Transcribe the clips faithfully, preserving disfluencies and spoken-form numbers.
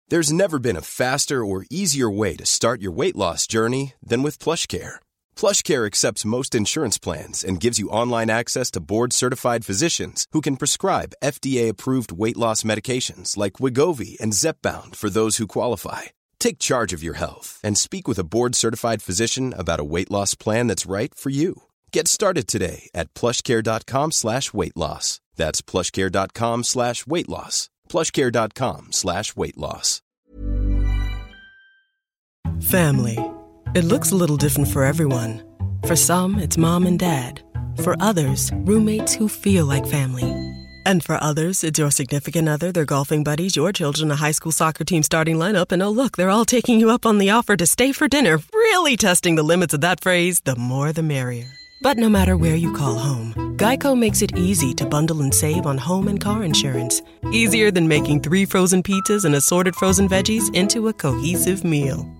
There's never been a faster or easier way to start your weight loss journey than with PlushCare. PlushCare accepts most insurance plans and gives you online access to board-certified physicians who can prescribe F D A-approved weight loss medications like Wegovy and Zepbound for those who qualify. Take charge of your health and speak with a board-certified physician about a weight loss plan that's right for you. Get started today at plushcare.com slash weight loss. That's plushcare.com slash weight loss. plushcare.com slash weight loss. Family. It looks a little different for everyone. For some, it's mom and dad. For others, roommates who feel like family. And for others, it's your significant other, their golfing buddies, your children, a high school soccer team starting lineup, and oh look, they're all taking you up on the offer to stay for dinner, really testing the limits of that phrase, the more the merrier. But no matter where you call home, Geico makes it easy to bundle and save on home and car insurance. Easier than making three frozen pizzas and assorted frozen veggies into a cohesive meal.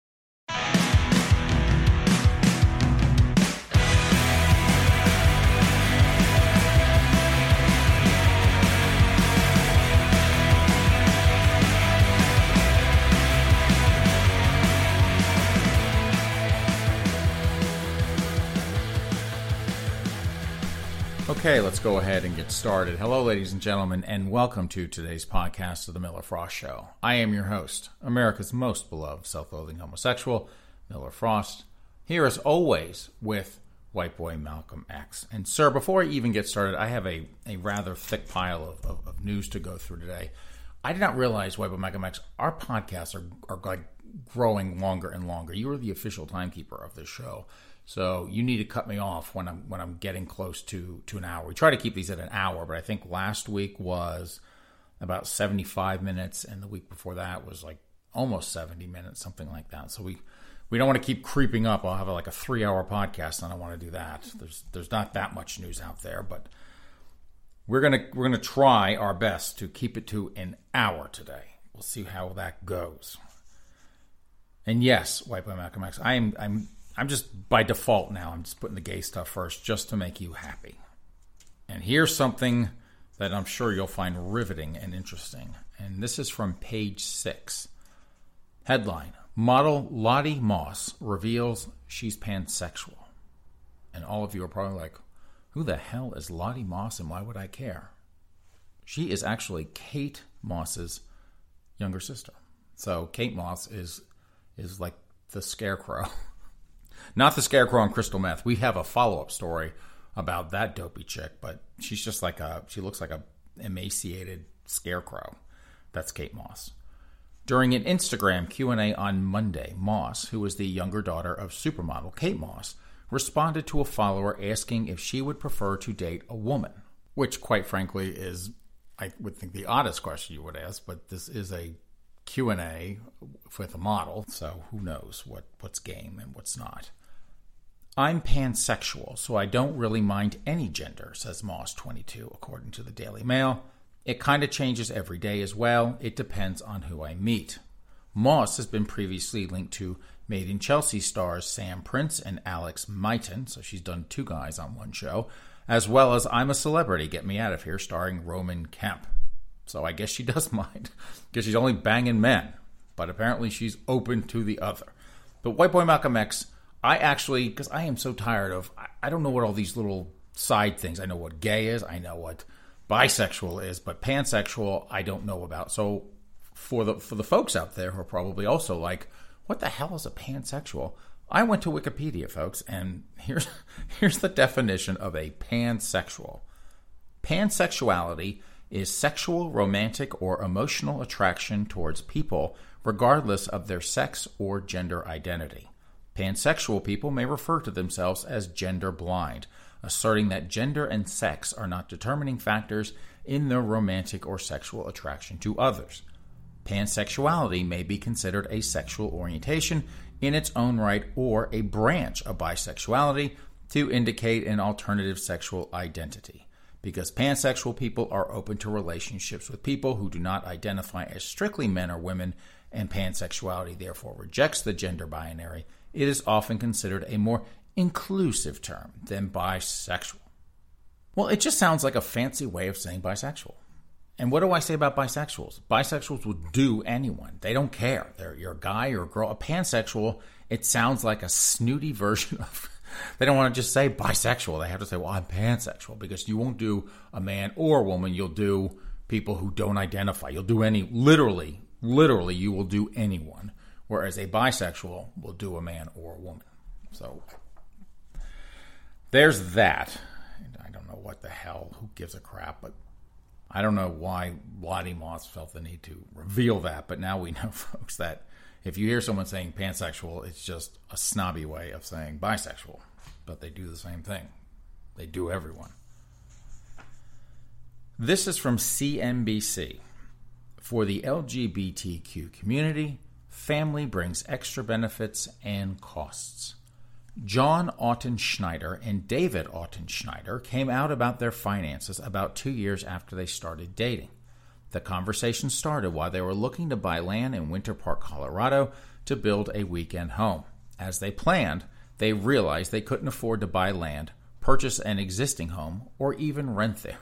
Okay, let's go ahead and get started. Hello, ladies and gentlemen, and welcome to today's podcast of The Miller Frost Show. I am your host, America's most beloved self-loathing homosexual, Miller Frost, here as always with white boy Malcolm X. And sir, before I even get started, I have a, a rather thick pile of, of, of news to go through today. I did not realize, white boy Malcolm X, our podcasts are, are like growing longer and longer. You are the official timekeeper of this show. So you need to cut me off when I'm when I'm getting close to, to an hour. We try to keep these at an hour, but I think last week was about seventy-five minutes, and the week before that was like almost seventy minutes, something like that. So we, we don't want to keep creeping up. I'll have like a three-hour podcast, and I don't want to do that. There's there's not that much news out there, but we're gonna we're gonna try our best to keep it to an hour today. We'll see how that goes. And yes, white boy Malcolm X, I am I'm. I'm just, by default now, I'm just putting the gay stuff first just to make you happy. And here's something that I'm sure you'll find riveting and interesting. And this is from page six. Headline, model Lottie Moss reveals she's pansexual. And all of you are probably like, who the hell is Lottie Moss and why would I care? She is actually Kate Moss's younger sister. So Kate Moss is is like the scarecrow. Not the scarecrow on crystal meth. We have a follow-up story about that dopey chick, but she's just like a, she looks like a emaciated scarecrow. That's Kate Moss. During an Instagram Q and A on Monday, Moss, who is the younger daughter of supermodel Kate Moss, responded to a follower asking if she would prefer to date a woman, which quite frankly is, I would think, the oddest question you would ask, but this is a Q and A with a model, so who knows what, what's game and what's not. I'm pansexual, so I don't really mind any gender, says Moss twenty-two, according to the Daily Mail. It kind of changes every day as well. It depends on who I meet. Moss has been previously linked to Made in Chelsea stars Sam Prince and Alex Mighton, so she's done two guys on one show, as well as I'm a Celebrity, Get Me Out of Here, starring Roman Kemp. So I guess she does mind, because she's only banging men. But apparently she's open to the other. But white boy Malcolm X, I actually, because I am so tired of, I don't know what all these little side things. I know what gay is, I know what bisexual is, but pansexual I don't know about. So for the for the folks out there who are probably also like, what the hell is a pansexual? I went to Wikipedia, folks, and here's here's the definition of a pansexual. Pansexuality is sexual, romantic, or emotional attraction towards people, regardless of their sex or gender identity. Pansexual people may refer to themselves as gender blind, asserting that gender and sex are not determining factors in their romantic or sexual attraction to others. Pansexuality may be considered a sexual orientation in its own right or a branch of bisexuality to indicate an alternative sexual identity. Because pansexual people are open to relationships with people who do not identify as strictly men or women, and pansexuality therefore rejects the gender binary, it is often considered a more inclusive term than bisexual. Well, it just sounds like a fancy way of saying bisexual. And what do I say about bisexuals? Bisexuals will do anyone. They don't care. They're, you're a guy or a girl. A pansexual, it sounds like a snooty version of... They don't want to just say bisexual. They have to say, well, I'm pansexual, because you won't do a man or a woman. You'll do people who don't identify. You'll do any... Literally, literally, you will do anyone. Whereas a bisexual will do a man or a woman. So there's that. I don't know what the hell. Who gives a crap? But I don't know why Lottie Moss felt the need to reveal that, but now we know, folks, that if you hear someone saying pansexual, it's just a snobby way of saying bisexual. But they do the same thing. They do everyone. This is from C N B C. For the L G B T Q community, family brings extra benefits and costs. John Auton Schneider and David Auton Schneider came out about their finances about two years after they started dating. The conversation started while they were looking to buy land in Winter Park, Colorado, to build a weekend home. As they planned, they realized they couldn't afford to buy land, purchase an existing home, or even rent there.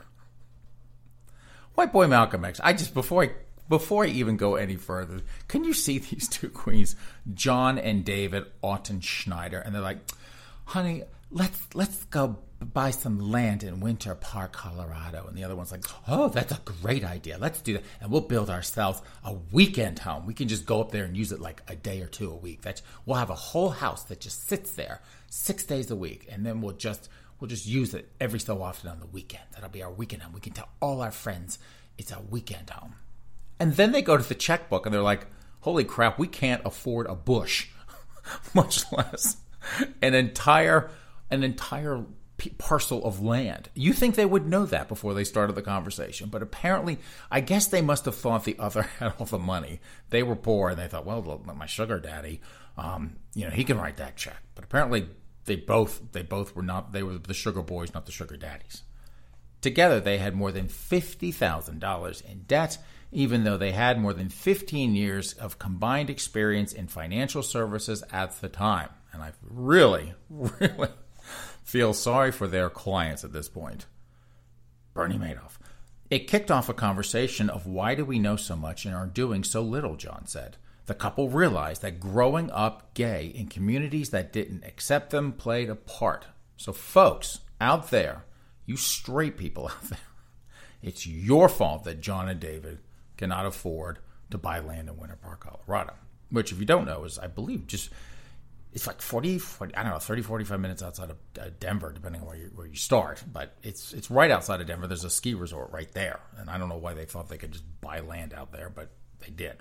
White Boy Malcolm X, I just, before I, before I even go any further, can you see these two queens, John and David Auton Schneider, and they're like, honey, let's let's go buy some land in Winter Park, Colorado. And the other one's like, oh, that's a great idea. Let's do that. And we'll build ourselves a weekend home. We can just go up there and use it like a day or two a week. That's, we'll have a whole house that just sits there six days a week. And then we'll just we'll just use it every so often on the weekend. That'll be our weekend home. We can tell all our friends it's a weekend home. And then they go to the checkbook and they're like, holy crap, we can't afford a bush, much less an entire an entire parcel of land. You think they would know that before they started the conversation, but apparently, I guess they must have thought the other had all the money. They were poor, and they thought, well, look, my sugar daddy, um, you know, he can write that check. But apparently, they both they both were not. They were the sugar boys, not the sugar daddies. Together, they had more than fifty thousand dollars in debt, even though they had more than fifteen years of combined experience in financial services at the time. And I really, really feel sorry for their clients at this point. Bernie Madoff. It kicked off a conversation of why do we know so much and are doing so little, John said. The couple realized that growing up gay in communities that didn't accept them played a part. So folks out there, you straight people out there, it's your fault that John and David cannot afford to buy land in Winter Park, Colorado. Which, if you don't know, is, I believe, just... It's like forty, forty, I don't know, thirty, forty-five minutes outside of uh, Denver, depending on where you, where you start. But it's it's right outside of Denver. There's a ski resort right there. And I don't know why they thought they could just buy land out there, but they did.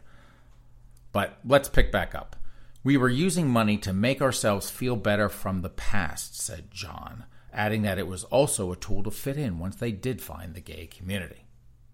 But let's pick back up. We were using money to make ourselves feel better from the past, said John, adding that it was also a tool to fit in once they did find the gay community.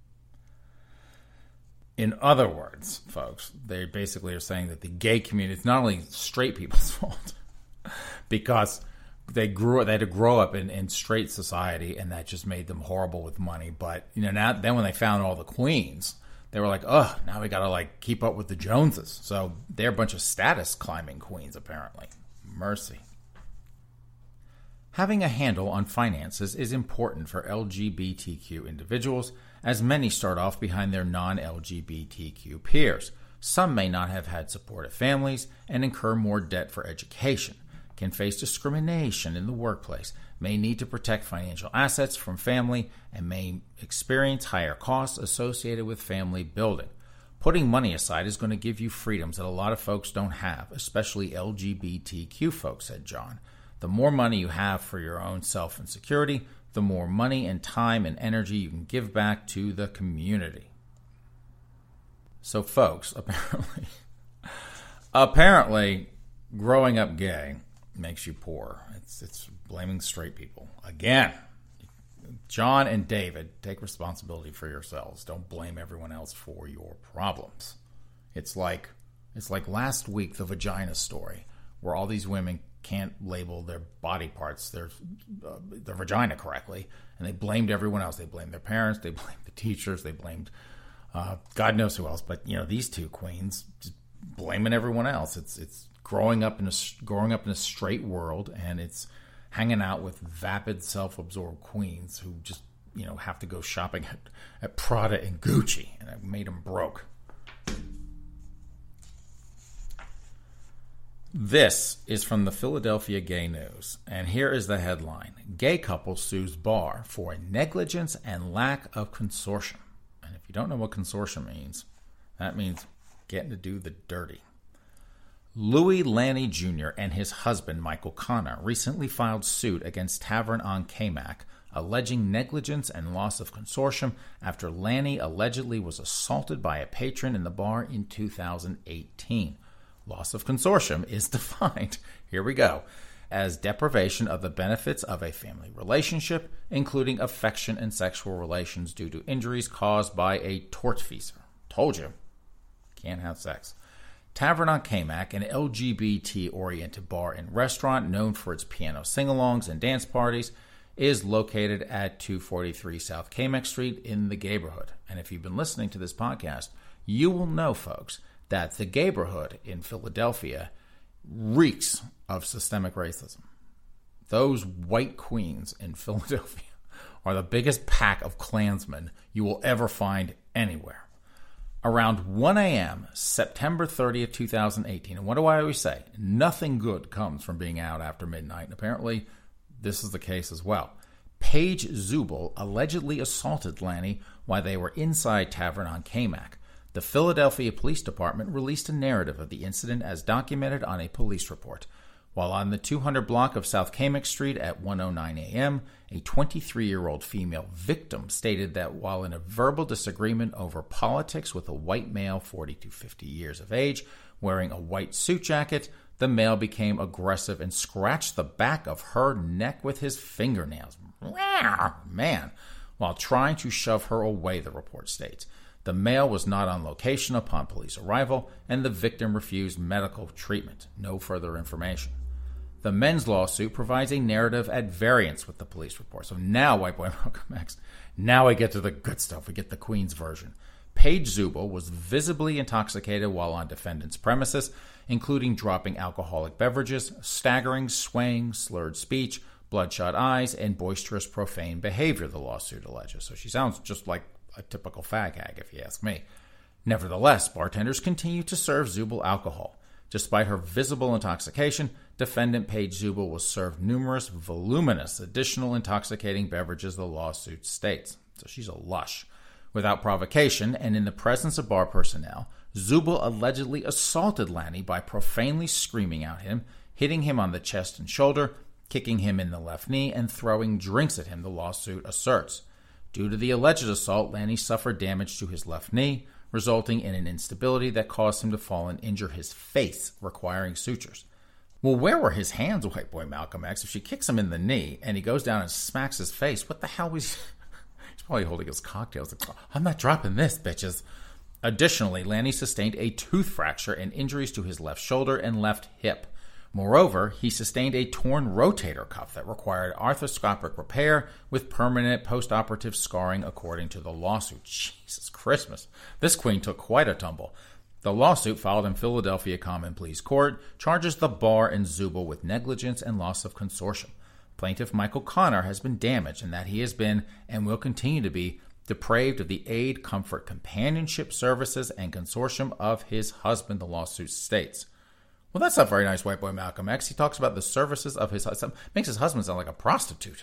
In other words, folks, they basically are saying that the gay community, it's not only straight people's fault, because they grew they had to grow up in, in straight society, and that just made them horrible with money. But you know, now then when they found all the queens, they were like, oh, now we got to like keep up with the Joneses. So they're a bunch of status climbing queens, apparently. Mercy. Having a handle on finances is important for L G B T Q individuals, as many start off behind their non-L G B T Q peers. Some may not have had supportive families and incur more debt for education, can face discrimination in the workplace, may need to protect financial assets from family, and may experience higher costs associated with family building. Putting money aside is going to give you freedoms that a lot of folks don't have, especially L G B T Q folks, said John. The more money you have for your own self and security, the more money and time and energy you can give back to the community. So folks, apparently, apparently, growing up gay makes you poor. It's it's blaming straight people. Again, John and David, take responsibility for yourselves. Don't blame everyone else for your problems. It's like it's like last week, the vagina story, where all these women can't label their body parts, their uh, their vagina correctly, and they blamed everyone else. They blamed their parents, they blamed the teachers, they blamed uh, God knows who else. But you know, these two queens just blaming everyone else. It's it's growing up in a growing up in a straight world, and it's hanging out with vapid, self-absorbed queens who just you know, have to go shopping at, at Prada and Gucci, and it made him broke. This is from the Philadelphia Gay News, and here is the headline. Gay couple sues bar for negligence and lack of consortium. And if you don't know what consortium means, that means getting to do the dirty. Louis Lanny Junior and his husband, Michael Connor, recently filed suit against Tavern on Camac, alleging negligence and loss of consortium after Lanny allegedly was assaulted by a patron in the bar in two thousand eighteen. Loss of consortium is defined, here we go, as deprivation of the benefits of a family relationship, including affection and sexual relations due to injuries caused by a tortfeasor. Told you, can't have sex. Tavern on Camac, an L G B T-oriented bar and restaurant known for its piano sing-alongs and dance parties, is located at two forty-three South Camac Street in the Gayborhood. And if you've been listening to this podcast, you will know, folks, that the Gayborhood in Philadelphia reeks of systemic racism. Those white queens in Philadelphia are the biggest pack of Klansmen you will ever find anywhere. Around one a.m., September thirtieth, twenty eighteen, and what do I always say? Nothing good comes from being out after midnight, and apparently this is the case as well. Paige Zubel allegedly assaulted Lanny while they were inside Tavern on Camac. The Philadelphia Police Department released a narrative of the incident as documented on a police report. While on the two hundred block of South Camac Street at one oh nine a.m., a twenty-three-year-old female victim stated that while in a verbal disagreement over politics with a white male forty to fifty years of age wearing a white suit jacket, the male became aggressive and scratched the back of her neck with his fingernails. Man, while trying to shove her away, the report states. The male was not on location upon police arrival, and the victim refused medical treatment. No further information. The men's lawsuit provides a narrative at variance with the police report. So now, White Boy Malcolm X, now I get to the good stuff. We get the Queen's version. Paige Zubel was visibly intoxicated while on defendant's premises, including dropping alcoholic beverages, staggering, swaying, slurred speech, bloodshot eyes, and boisterous profane behavior, the lawsuit alleges. So she sounds just like a typical fag hag, if you ask me. Nevertheless, bartenders continue to serve Zubel alcohol. Despite her visible intoxication, defendant Paige Zubel was served numerous voluminous additional intoxicating beverages, the lawsuit states. So she's a lush. Without provocation and in the presence of bar personnel, Zubel allegedly assaulted Lanny by profanely screaming at him, hitting him on the chest and shoulder, kicking him in the left knee, and throwing drinks at him, the lawsuit asserts. Due to the alleged assault, Lanny suffered damage to his left knee, resulting in an instability that caused him to fall and injure his face, requiring sutures. Well, where were his hands, White Boy Malcolm X? If she kicks him in the knee and he goes down and smacks his face, what the hell was he? He's probably holding his cocktails. I'm not dropping this, bitches. Additionally, Lanny sustained a tooth fracture and injuries to his left shoulder and left hip. Moreover, he sustained a torn rotator cuff that required arthroscopic repair with permanent post-operative scarring, according to the lawsuit. Jesus Christmas. This queen took quite a tumble. The lawsuit, filed in Philadelphia Common Pleas Court, charges the bar and Zubel with negligence and loss of consortium. Plaintiff Michael Connor has been damaged in that he has been, and will continue to be, depraved of the aid, comfort, companionship services, and consortium of his husband, the lawsuit states. Well, that's not very nice, White Boy Malcolm X. He talks about the services of his husband. Makes his husband sound like a prostitute.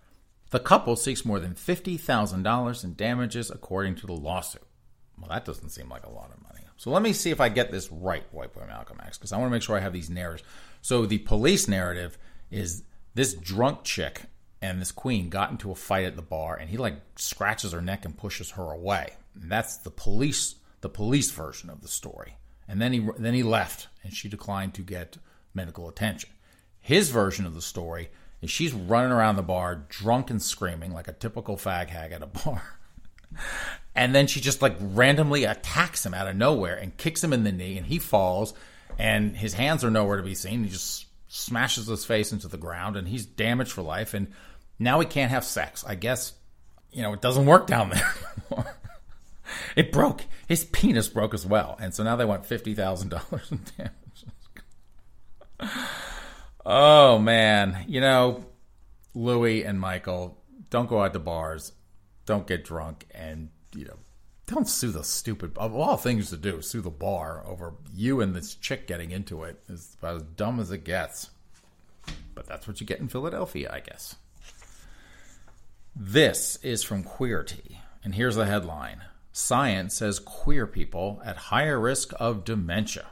The couple seeks more than fifty thousand dollars in damages, according to the lawsuit. Well, that doesn't seem like a lot of money. So let me see if I get this right, White Boy Malcolm X, because I want to make sure I have these narratives. So the police narrative is this drunk chick and this queen got into a fight at the bar, and he like scratches her neck and pushes her away. And that's the police, the police version of the story. And then he then he left, and she declined to get medical attention. His version of the story is she's running around the bar, drunk and screaming like a typical fag hag at a bar. And then she just like randomly attacks him out of nowhere and kicks him in the knee, and he falls, and his hands are nowhere to be seen. He just smashes his face into the ground, and he's damaged for life. And now he can't have sex. I guess, you know, it doesn't work down there anymore. It broke. His penis broke as well. And so now they want fifty thousand dollars in damages. Oh, man. You know, Louis and Michael, don't go out to bars. don't get drunk and, you know, don't sue the stupid, of all things to do, sue the bar over you and this chick getting into it. It's about as dumb as it gets. But that's what you get in Philadelphia, I guess. This is from Queerty, and here's the headline. Science says queer people at higher risk of dementia.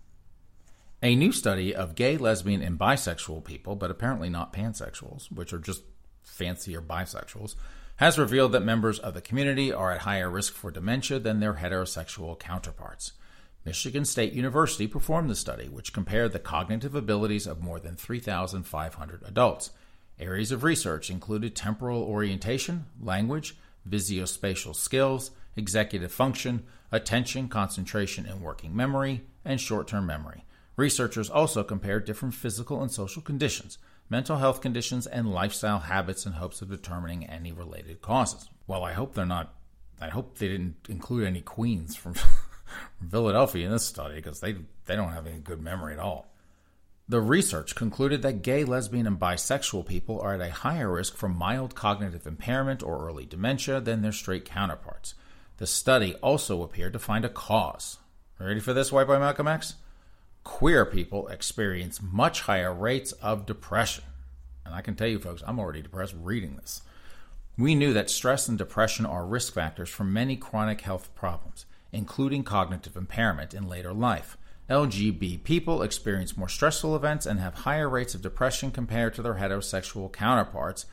A new study of gay, lesbian, and bisexual people, but apparently not pansexuals, which are just fancier bisexuals, has revealed that members of the community are at higher risk for dementia than their heterosexual counterparts. Michigan State University performed the study, which compared the cognitive abilities of more than three thousand five hundred adults. Areas of research included temporal orientation, language, visuospatial skills, executive function, attention, concentration, and working memory, and short-term memory. Researchers also compared different physical and social conditions, mental health conditions, and lifestyle habits in hopes of determining any related causes. Well, I hope they're not, I hope they didn't include any queens from Philadelphia in this study, because they, they don't have any good memory at all. The research concluded that gay, lesbian, and bisexual people are at a higher risk for mild cognitive impairment or early dementia than their straight counterparts. The study also appeared to find a cause. Ready for this, White Boy Malcolm X? Queer people experience much higher rates of depression. And I can tell you, folks, I'm already depressed reading this. We knew that stress and depression are risk factors for many chronic health problems, including cognitive impairment in later life. L G B T people experience more stressful events and have higher rates of depression compared to their heterosexual counterparts.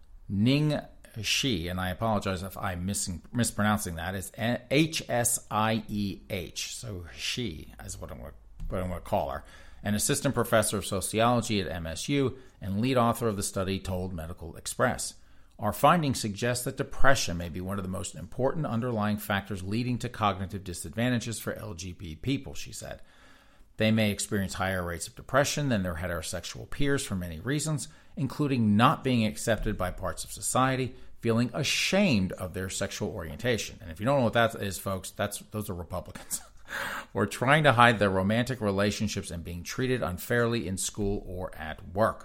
Ning Shi, and I apologize if I'm missing, mispronouncing that, is H S I E H. So she is what I'm going to what I'm going to call her, an assistant professor of sociology at M S U and lead author of the study, told Medical Express. Our findings suggest that depression may be one of the most important underlying factors leading to cognitive disadvantages for L G B T people, she said. They may experience higher rates of depression than their heterosexual peers for many reasons, including not being accepted by parts of society, feeling ashamed of their sexual orientation. And if you don't know what that is, folks, that's those are Republicans. Or trying to hide their romantic relationships and being treated unfairly in school or at work.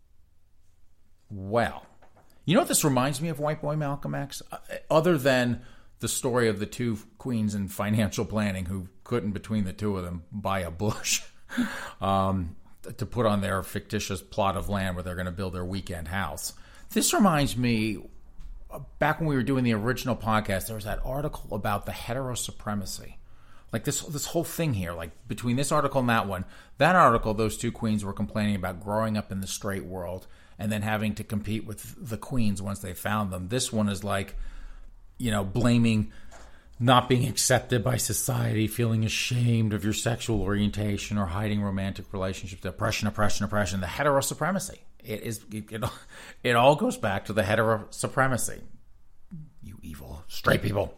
Well, you know what this reminds me of, White Boy Malcolm X? Other than the story of the two queens in financial planning who couldn't, between the two of them, buy a bush um, to put on their fictitious plot of land where they're going to build their weekend house. This reminds me, back when we were doing the original podcast, there was that article about the heterosupremacy. Like this this whole thing here, like between this article and that one, that article, those two queens were complaining about growing up in the straight world and then having to compete with the queens once they found them. This one is like, you know, blaming not being accepted by society, feeling ashamed of your sexual orientation or hiding romantic relationships, oppression, oppression, oppression, the heterosupremacy. It is it, it, it all goes back to the heterosupremacy. You evil straight people.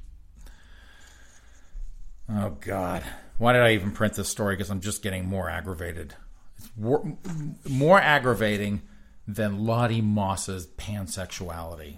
Oh, God. Why did I even print this story? Because I'm just getting more aggravated. It's more, more aggravating than Lottie Moss's pansexuality.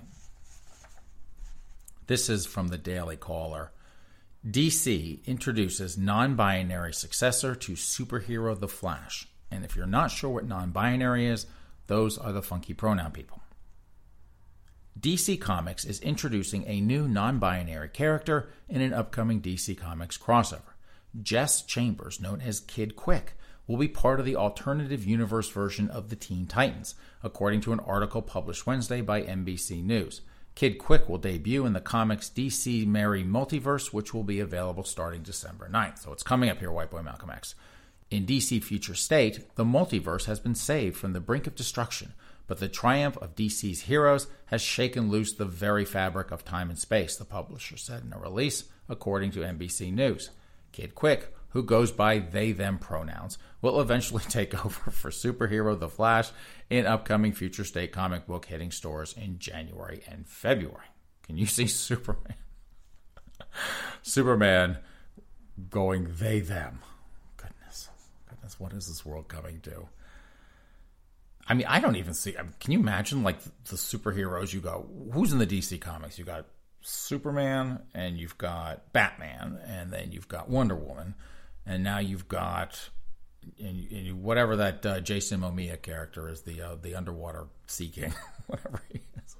This is from the Daily Caller. D C introduces non-binary successor to superhero The Flash. And if you're not sure what non-binary is, those are the funky pronoun people. D C Comics is introducing a new non-binary character in an upcoming D C Comics crossover. Jess Chambers, known as Kid Quick, will be part of the alternative universe version of the Teen Titans, according to an article published Wednesday by N B C News. Kid Quick will debut in the comics D C Merry Multiverse, which will be available starting December ninth. So it's coming up here, White Boy Malcolm X. In D C Future State, the multiverse has been saved from the brink of destruction, but the triumph of D C's heroes has shaken loose the very fabric of time and space, the publisher said in a release, according to N B C News. Kid Quick, who goes by they-them pronouns, will eventually take over for superhero The Flash in upcoming Future State comic book hitting stores in January and February. Can you see Superman? Superman going they-them. Goodness. Goodness, what is this world coming to? I mean, I don't even see... I mean, can you imagine, like, the superheroes you go... Who's in the D C Comics? You got Superman, and you've got Batman, and then you've got Wonder Woman, and now you've got... And, and whatever that uh, Jason Momoa character is, the uh, the underwater sea king, whatever he is.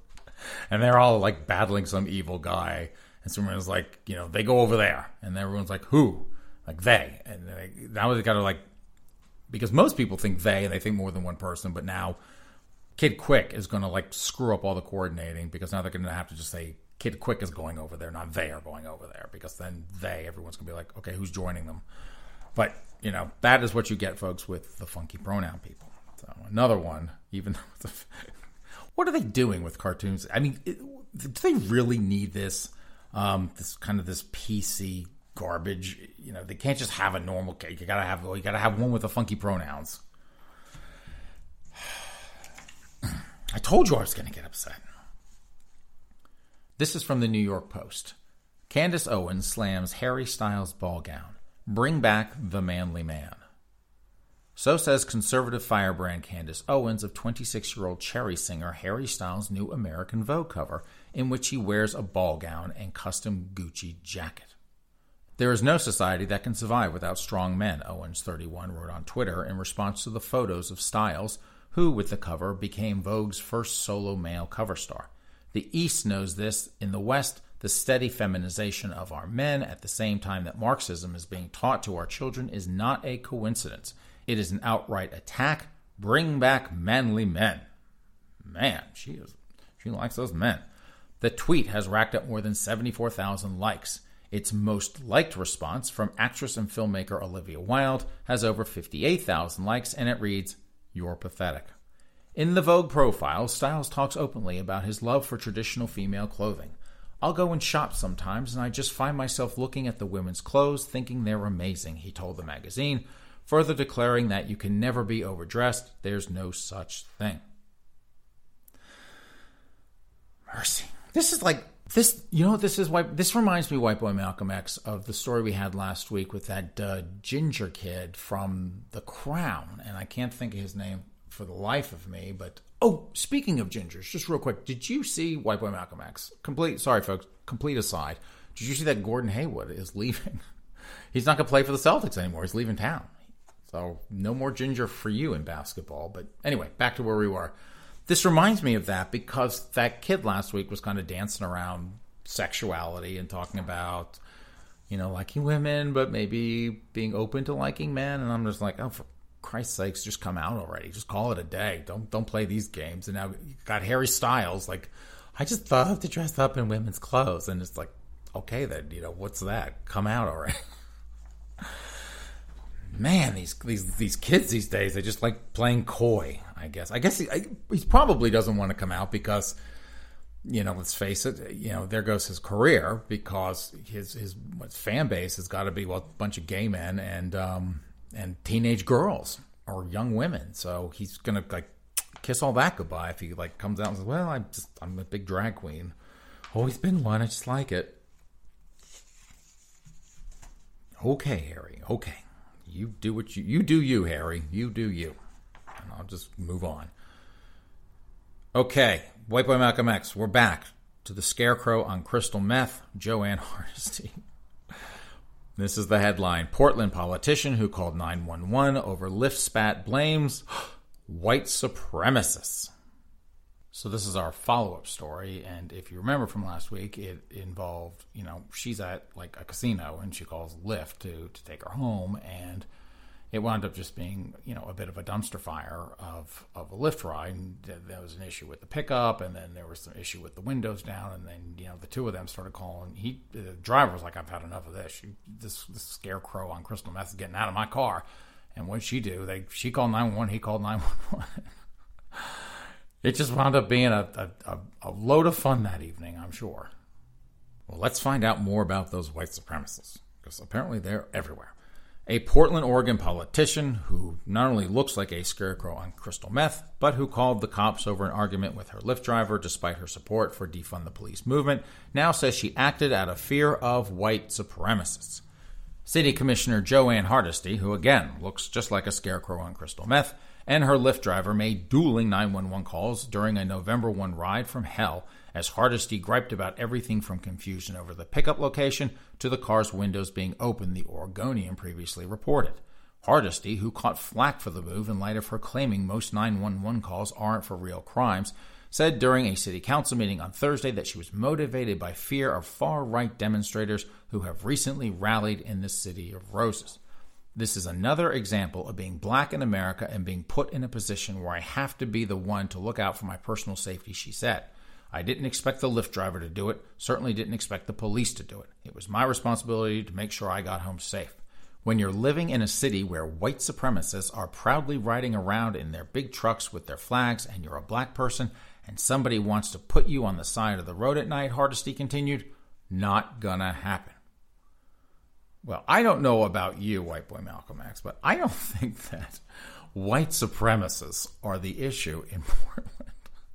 And they're all like battling some evil guy. And someone's like, you know, they go over there. And everyone's like, who? Like they. And they, now they got to like, because most people think they, and they think more than one person. But now Kid Quick is going to like screw up all the coordinating, because now they're going to have to just say Kid Quick is going over there, not they are going over there. Because then they, everyone's going to be like, okay, who's joining them? But, you know, that is what you get, folks, with the funky pronoun people. So another one, even though, what are they doing with cartoons? I mean, it, do they really need this? Um, this kind of this P C garbage. You know, they can't just have a normal cake. You gotta have, you gotta have one with the funky pronouns. I told you I was gonna get upset. This is from the New York Post. Candace Owens slams Harry Styles ball gown. Bring back the manly man. So says conservative firebrand Candace Owens of twenty-six-year-old Cherry singer Harry Styles' new American Vogue cover, in which he wears a ball gown and custom Gucci jacket. There is no society that can survive without strong men, Owens, thirty-one, wrote on Twitter in response to the photos of Styles, who, with the cover, became Vogue's first solo male cover star. The East knows this. In the West, the steady feminization of our men at the same time that Marxism is being taught to our children is not a coincidence. It is an outright attack. Bring back manly men. Man, she is. She likes those men. The tweet has racked up more than seventy-four thousand likes. Its most liked response, from actress and filmmaker Olivia Wilde, has over fifty-eight thousand likes, and it reads, "You're pathetic." In the Vogue profile, Styles talks openly about his love for traditional female clothing. "I'll go and shop sometimes, and I just find myself looking at the women's clothes, thinking they're amazing," he told the magazine, further declaring that you can never be overdressed. There's no such thing. Mercy. This is like, this, you know, this is why, this reminds me, White Boy Malcolm X, of the story we had last week with that uh, ginger kid from The Crown. And I can't think of his name for the life of me, but, oh, speaking of gingers, just real quick, did you see White Boy Malcolm X? Complete, sorry folks, complete aside. Did you see that Gordon Hayward is leaving? He's not going to play for the Celtics anymore. He's leaving town. So no more ginger for you in basketball. But anyway, back to where we were. This reminds me of that because that kid last week was kind of dancing around sexuality and talking about, you know, liking women, but maybe being open to liking men. And I'm just like, oh, for Christ's sakes, just come out already. Just call it a day. Don't don't play these games. And now you got Harry Styles. Like, I just love to dress up in women's clothes. And it's like, okay, then, you know, what's that? Come out already. Man, these these these kids these days, they just like playing coy, I guess. I guess he, I, he probably doesn't want to come out because, you know, let's face it, you know, there goes his career, because his his fan base has got to be, well, a bunch of gay men and um and teenage girls or young women. So he's going to like kiss all that goodbye if he like comes out and says, well, I'm just I'm a big drag queen. Always been one, I just like it. Okay, Harry, okay. You do what you, you do you, Harry. You do you. And I'll just move on. Okay, White Boy Malcolm X, we're back to the scarecrow on crystal meth, Joanne Hardesty. This is the headline. Portland politician who called nine one one over lift spat blames white supremacists. So this is our follow-up story, and if you remember from last week, it involved, you know, she's at like a casino and she calls Lyft to, to take her home, and it wound up just being, you know, a bit of a dumpster fire of, of a Lyft ride. And there was an issue with the pickup, and then there was some issue with the windows down, and then, you know, the two of them started calling. He, the driver was like, I've had enough of this. She, this, this scarecrow on crystal meth is getting out of my car. And what did she do? They, she called nine one one, he called nine one one. It just wound up being a, a, a load of fun that evening, I'm sure. Well, let's find out more about those white supremacists, because apparently they're everywhere. A Portland, Oregon politician who not only looks like a scarecrow on crystal meth, but who called the cops over an argument with her Lyft driver despite her support for defund the police movement, now says she acted out of fear of white supremacists. City Commissioner Joanne Hardesty, who again looks just like a scarecrow on crystal meth, and her Lyft driver made dueling nine one one calls during a November first ride from hell as Hardesty griped about everything from confusion over the pickup location to the car's windows being open, the Oregonian previously reported. Hardesty, who caught flack for the move in light of her claiming most nine one one calls aren't for real crimes, said during a city council meeting on Thursday that she was motivated by fear of far-right demonstrators who have recently rallied in the City of Roses. This is another example of being black in America and being put in a position where I have to be the one to look out for my personal safety, she said. I didn't expect the Lyft driver to do it, certainly didn't expect the police to do it. It was my responsibility to make sure I got home safe. When you're living in a city where white supremacists are proudly riding around in their big trucks with their flags and you're a black person and somebody wants to put you on the side of the road at night, Hardesty continued, not gonna happen. Well, I don't know about you, white boy Malcolm X, but I don't think that white supremacists are the issue in Portland.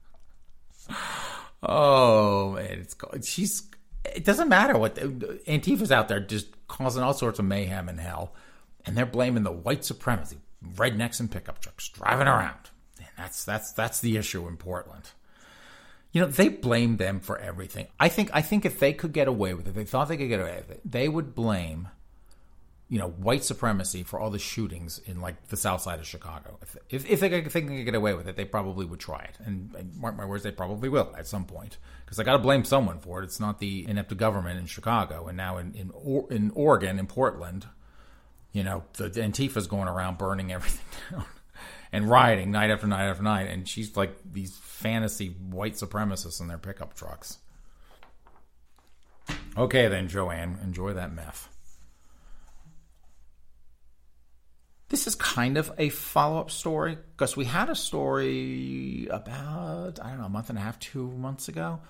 Oh, man, it's she's. It doesn't matter what Antifa's out there just causing all sorts of mayhem in hell, and they're blaming the white supremacy, rednecks and pickup trucks driving around. And that's that's that's the issue in Portland. You know, they blame them for everything. I think I think if they could get away with it, if they thought they could get away with it, they would blame, you know, white supremacy for all the shootings in, like, the south side of Chicago. If, if, if they could think they could get away with it, they probably would try it. And, and mark my words, they probably will at some point. Because they got to blame someone for it. It's not the inept government in Chicago. And now in, in, in Oregon, in Portland, you know, the, the Antifa's going around burning everything down and rioting night after night after night. And she's like these fantasy white supremacists in their pickup trucks. Okay, then, Joanne, enjoy that meth. This is kind of a follow-up story because we had a story about, I don't know, a month and a half, two months ago,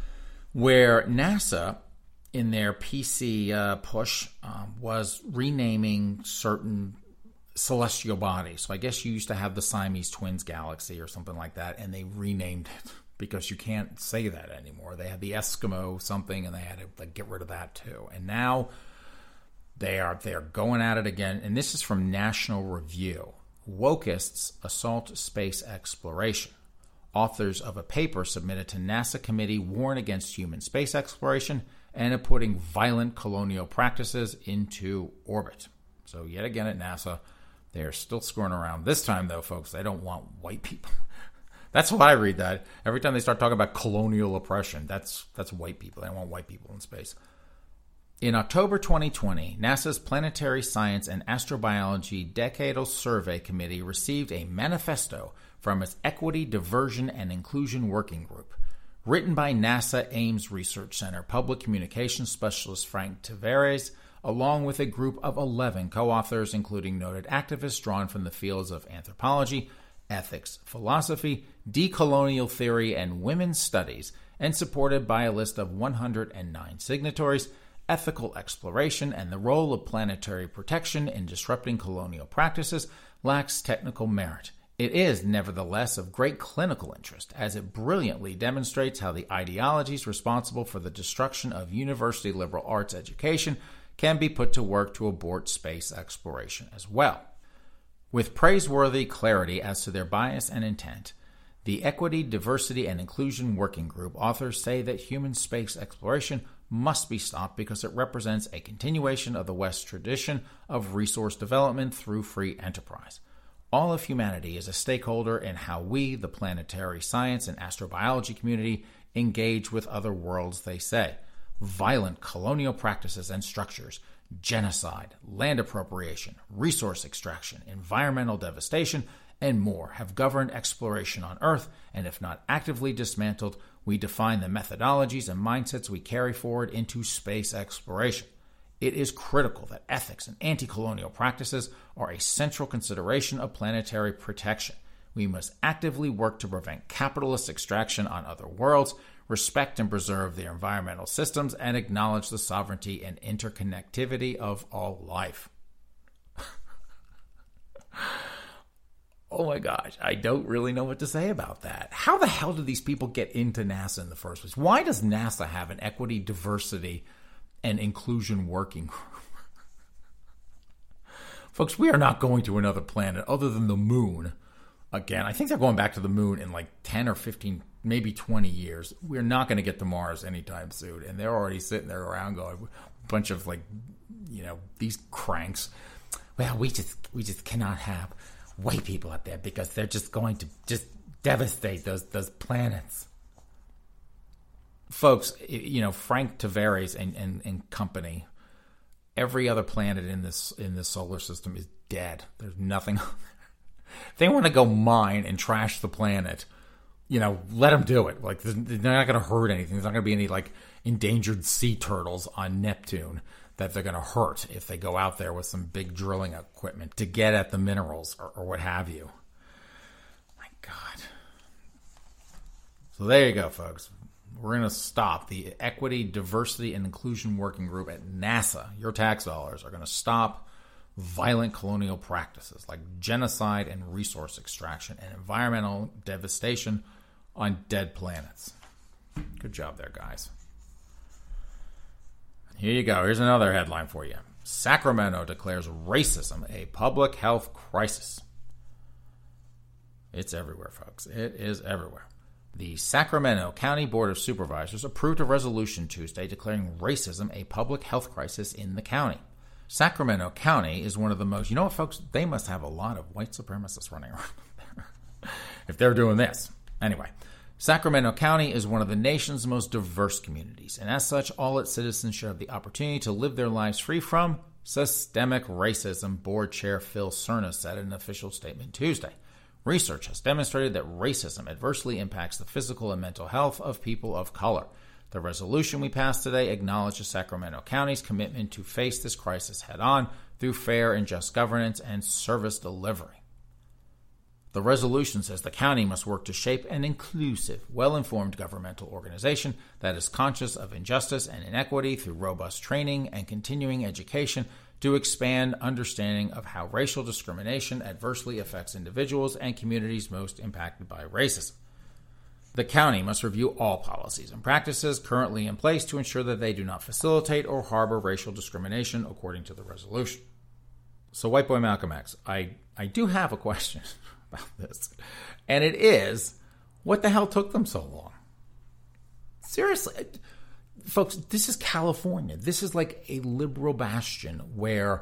where NASA, in their P C uh, push, um, was renaming certain celestial bodies. So I guess you used to have the Siamese Twins galaxy or something like that, and they renamed it because you can't say that anymore. They had the Eskimo something, and they had to like, get rid of that too. And now They are they are going at it again, and this is from National Review. Wokeists assault space exploration. Authors of a paper submitted to NASA committee warn against human space exploration and of putting violent colonial practices into orbit. So yet again at NASA, they are still screwing around. This time, though, folks, they don't want white people. That's why I read that. Every time they start talking about colonial oppression, that's that's white people. They don't want white people in space. In October twenty twenty, NASA's Planetary Science and Astrobiology Decadal Survey Committee received a manifesto from its Equity, Diversion, and Inclusion Working Group. Written by NASA Ames Research Center Public Communications Specialist Frank Tavares, along with a group of eleven co-authors, including noted activists drawn from the fields of anthropology, ethics, philosophy, decolonial theory, and women's studies, and supported by a list of one hundred nine signatories. Ethical exploration and the role of planetary protection in disrupting colonial practices lacks technical merit. It is, nevertheless, of great clinical interest, as it brilliantly demonstrates how the ideologies responsible for the destruction of university liberal arts education can be put to work to abort space exploration as well. With praiseworthy clarity as to their bias and intent, the Equity, Diversity, and Inclusion Working Group authors say that human space exploration must be stopped because it represents a continuation of the West's tradition of resource development through free enterprise. All of humanity is a stakeholder in how we, the planetary science and astrobiology community, engage with other worlds, they say. Violent colonial practices and structures, genocide, land appropriation, resource extraction, environmental devastation, and more have governed exploration on Earth, and if not actively dismantled, we define the methodologies and mindsets we carry forward into space exploration. It is critical that ethics and anti-colonial practices are a central consideration of planetary protection. We must actively work to prevent capitalist extraction on other worlds, respect and preserve their environmental systems, and acknowledge the sovereignty and interconnectivity of all life. Oh my gosh, I don't really know what to say about that. How the hell did these people get into NASA in the first place? Why does NASA have an equity, diversity, and inclusion working group? Folks, we are not going to another planet other than the moon. Again, I think they're going back to the moon in like ten or fifteen, maybe twenty years. We're not going to get to Mars anytime soon. And they're already sitting there around going, a bunch of like, you know, these cranks. Well, we just we just cannot have white people up there because they're just going to just devastate those those planets. Folks, you know, Frank Tavares and, and, and company, every other planet in this in this solar system is dead. There's nothing. If they want to go mine and trash the planet, you know, let them do it. Like, they're not going to hurt anything. There's not going to be any, like, endangered sea turtles on Neptune that they're going to hurt if they go out there with some big drilling equipment to get at the minerals or, or what have you. My God. So there you go, folks. We're going to stop. The Equity, Diversity, and Inclusion Working Group at NASA, your tax dollars, are going to stop violent colonial practices like genocide and resource extraction and environmental devastation on dead planets. Good job there, guys. Here you go. Here's another headline for you. Sacramento declares racism a public health crisis. It's everywhere, folks. It is everywhere. The Sacramento County Board of Supervisors approved a resolution Tuesday declaring racism a public health crisis in the county. Sacramento County is one of the most, you know what, folks? They must have a lot of white supremacists running around there if they're doing this. Anyway, Sacramento County is one of the nation's most diverse communities, and as such, all its citizens should have the opportunity to live their lives free from systemic racism, Board Chair Phil Cerna said in an official statement Tuesday. Research has demonstrated that racism adversely impacts the physical and mental health of people of color. The resolution we passed today acknowledges Sacramento County's commitment to face this crisis head-on through fair and just governance and service delivery. The resolution says the county must work to shape an inclusive, well-informed governmental organization that is conscious of injustice and inequity through robust training and continuing education to expand understanding of how racial discrimination adversely affects individuals and communities most impacted by racism. The county must review all policies and practices currently in place to ensure that they do not facilitate or harbor racial discrimination, according to the resolution. So, White Boy Malcolm X, I, I do have a question about this, and it is, what the hell took them so long? Seriously, folks, this is California. This is like a liberal bastion where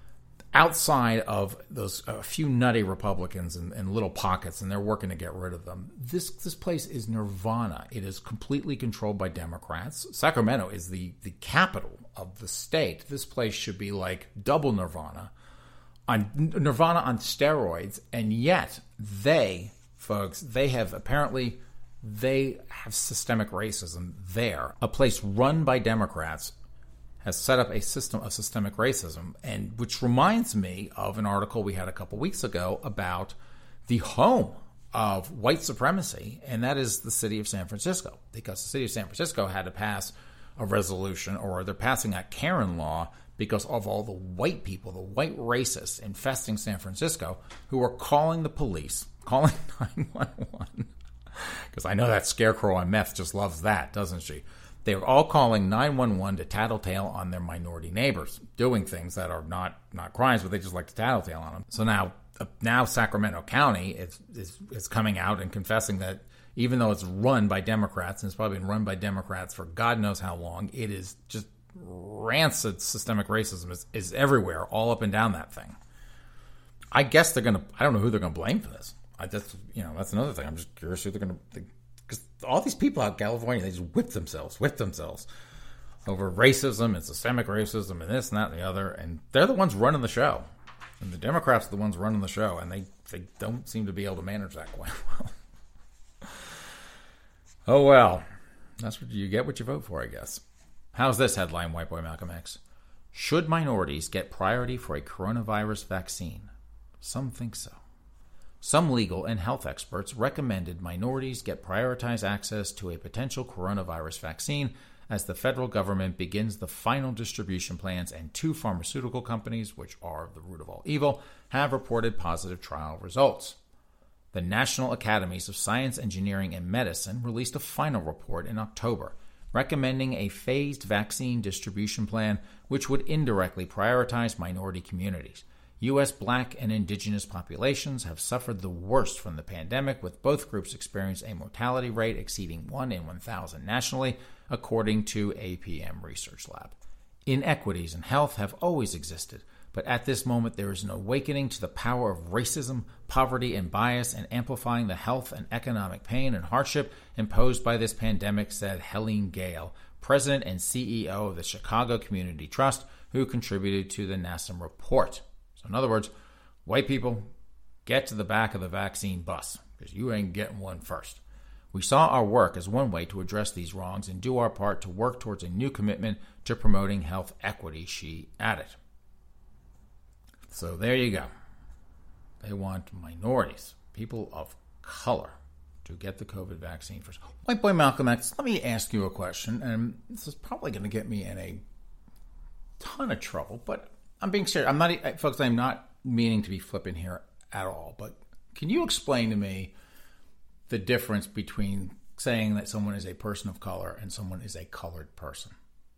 outside of those a few nutty Republicans and, and little pockets, and they're working to get rid of them, this this place is nirvana. It is completely controlled by Democrats. Sacramento is the, the capital of the state. This place should be like double nirvana, on nirvana on steroids, and yet they, folks, they have apparently... They have systemic racism there. A place run by Democrats has set up a system of systemic racism, and which reminds me of an article we had a couple weeks ago about the home of white supremacy, and that is the city of San Francisco. Because the city of San Francisco had to pass a resolution, or they're passing a Karen law, because of all the white people, the white racists infesting San Francisco, who are calling the police, calling nine one one. Because I know that scarecrow on meth just loves that, doesn't she? They're all calling nine one one to tattletale on their minority neighbors, doing things that are not, not crimes, but they just like to tattletale on them. So now uh, now Sacramento County is, is, is coming out and confessing that even though it's run by Democrats, and it's probably been run by Democrats for God knows how long, it is just rancid systemic racism is, is everywhere, all up and down that thing. I guess they're going to, I don't know who they're going to blame for this. I just, you know, that's another thing. I'm just curious who they're going to, because all these people out in California, they just whip themselves, whip themselves over racism and systemic racism and this and that and the other, and they're the ones running the show. And the Democrats are the ones running the show, and they, they don't seem to be able to manage that quite well. Oh, well. That's what you get what you vote for, I guess. How's this headline, White Boy Malcolm X? Should minorities get priority for a coronavirus vaccine? Some think so. Some legal and health experts recommended minorities get prioritized access to a potential coronavirus vaccine as the federal government begins the final distribution plans, and two pharmaceutical companies, which are the root of all evil, have reported positive trial results. The National Academies of Science, Engineering, and Medicine released a final report in October, recommending a phased vaccine distribution plan which would indirectly prioritize minority communities. U S Black and Indigenous populations have suffered the worst from the pandemic, with both groups experiencing a mortality rate exceeding one in one thousand nationally, according to A P M Research Lab. Inequities in health have always existed, but at this moment there is an awakening to the power of racism, poverty, and bias, and amplifying the health and economic pain and hardship imposed by this pandemic, said Helene Gayle, president and C E O of the Chicago Community Trust, who contributed to the NASEM report. So in other words, white people, get to the back of the vaccine bus, because you ain't getting one first. We saw our work as one way to address these wrongs and do our part to work towards a new commitment to promoting health equity, she added. So there you go. They want minorities, people of color, to get the COVID vaccine first. White boy Malcolm X, let me ask you a question, and this is probably going to get me in a ton of trouble, but I'm being serious. I'm not, folks, I'm not meaning to be flippant here at all, but can you explain to me the difference between saying that someone is a person of color and someone is a colored person?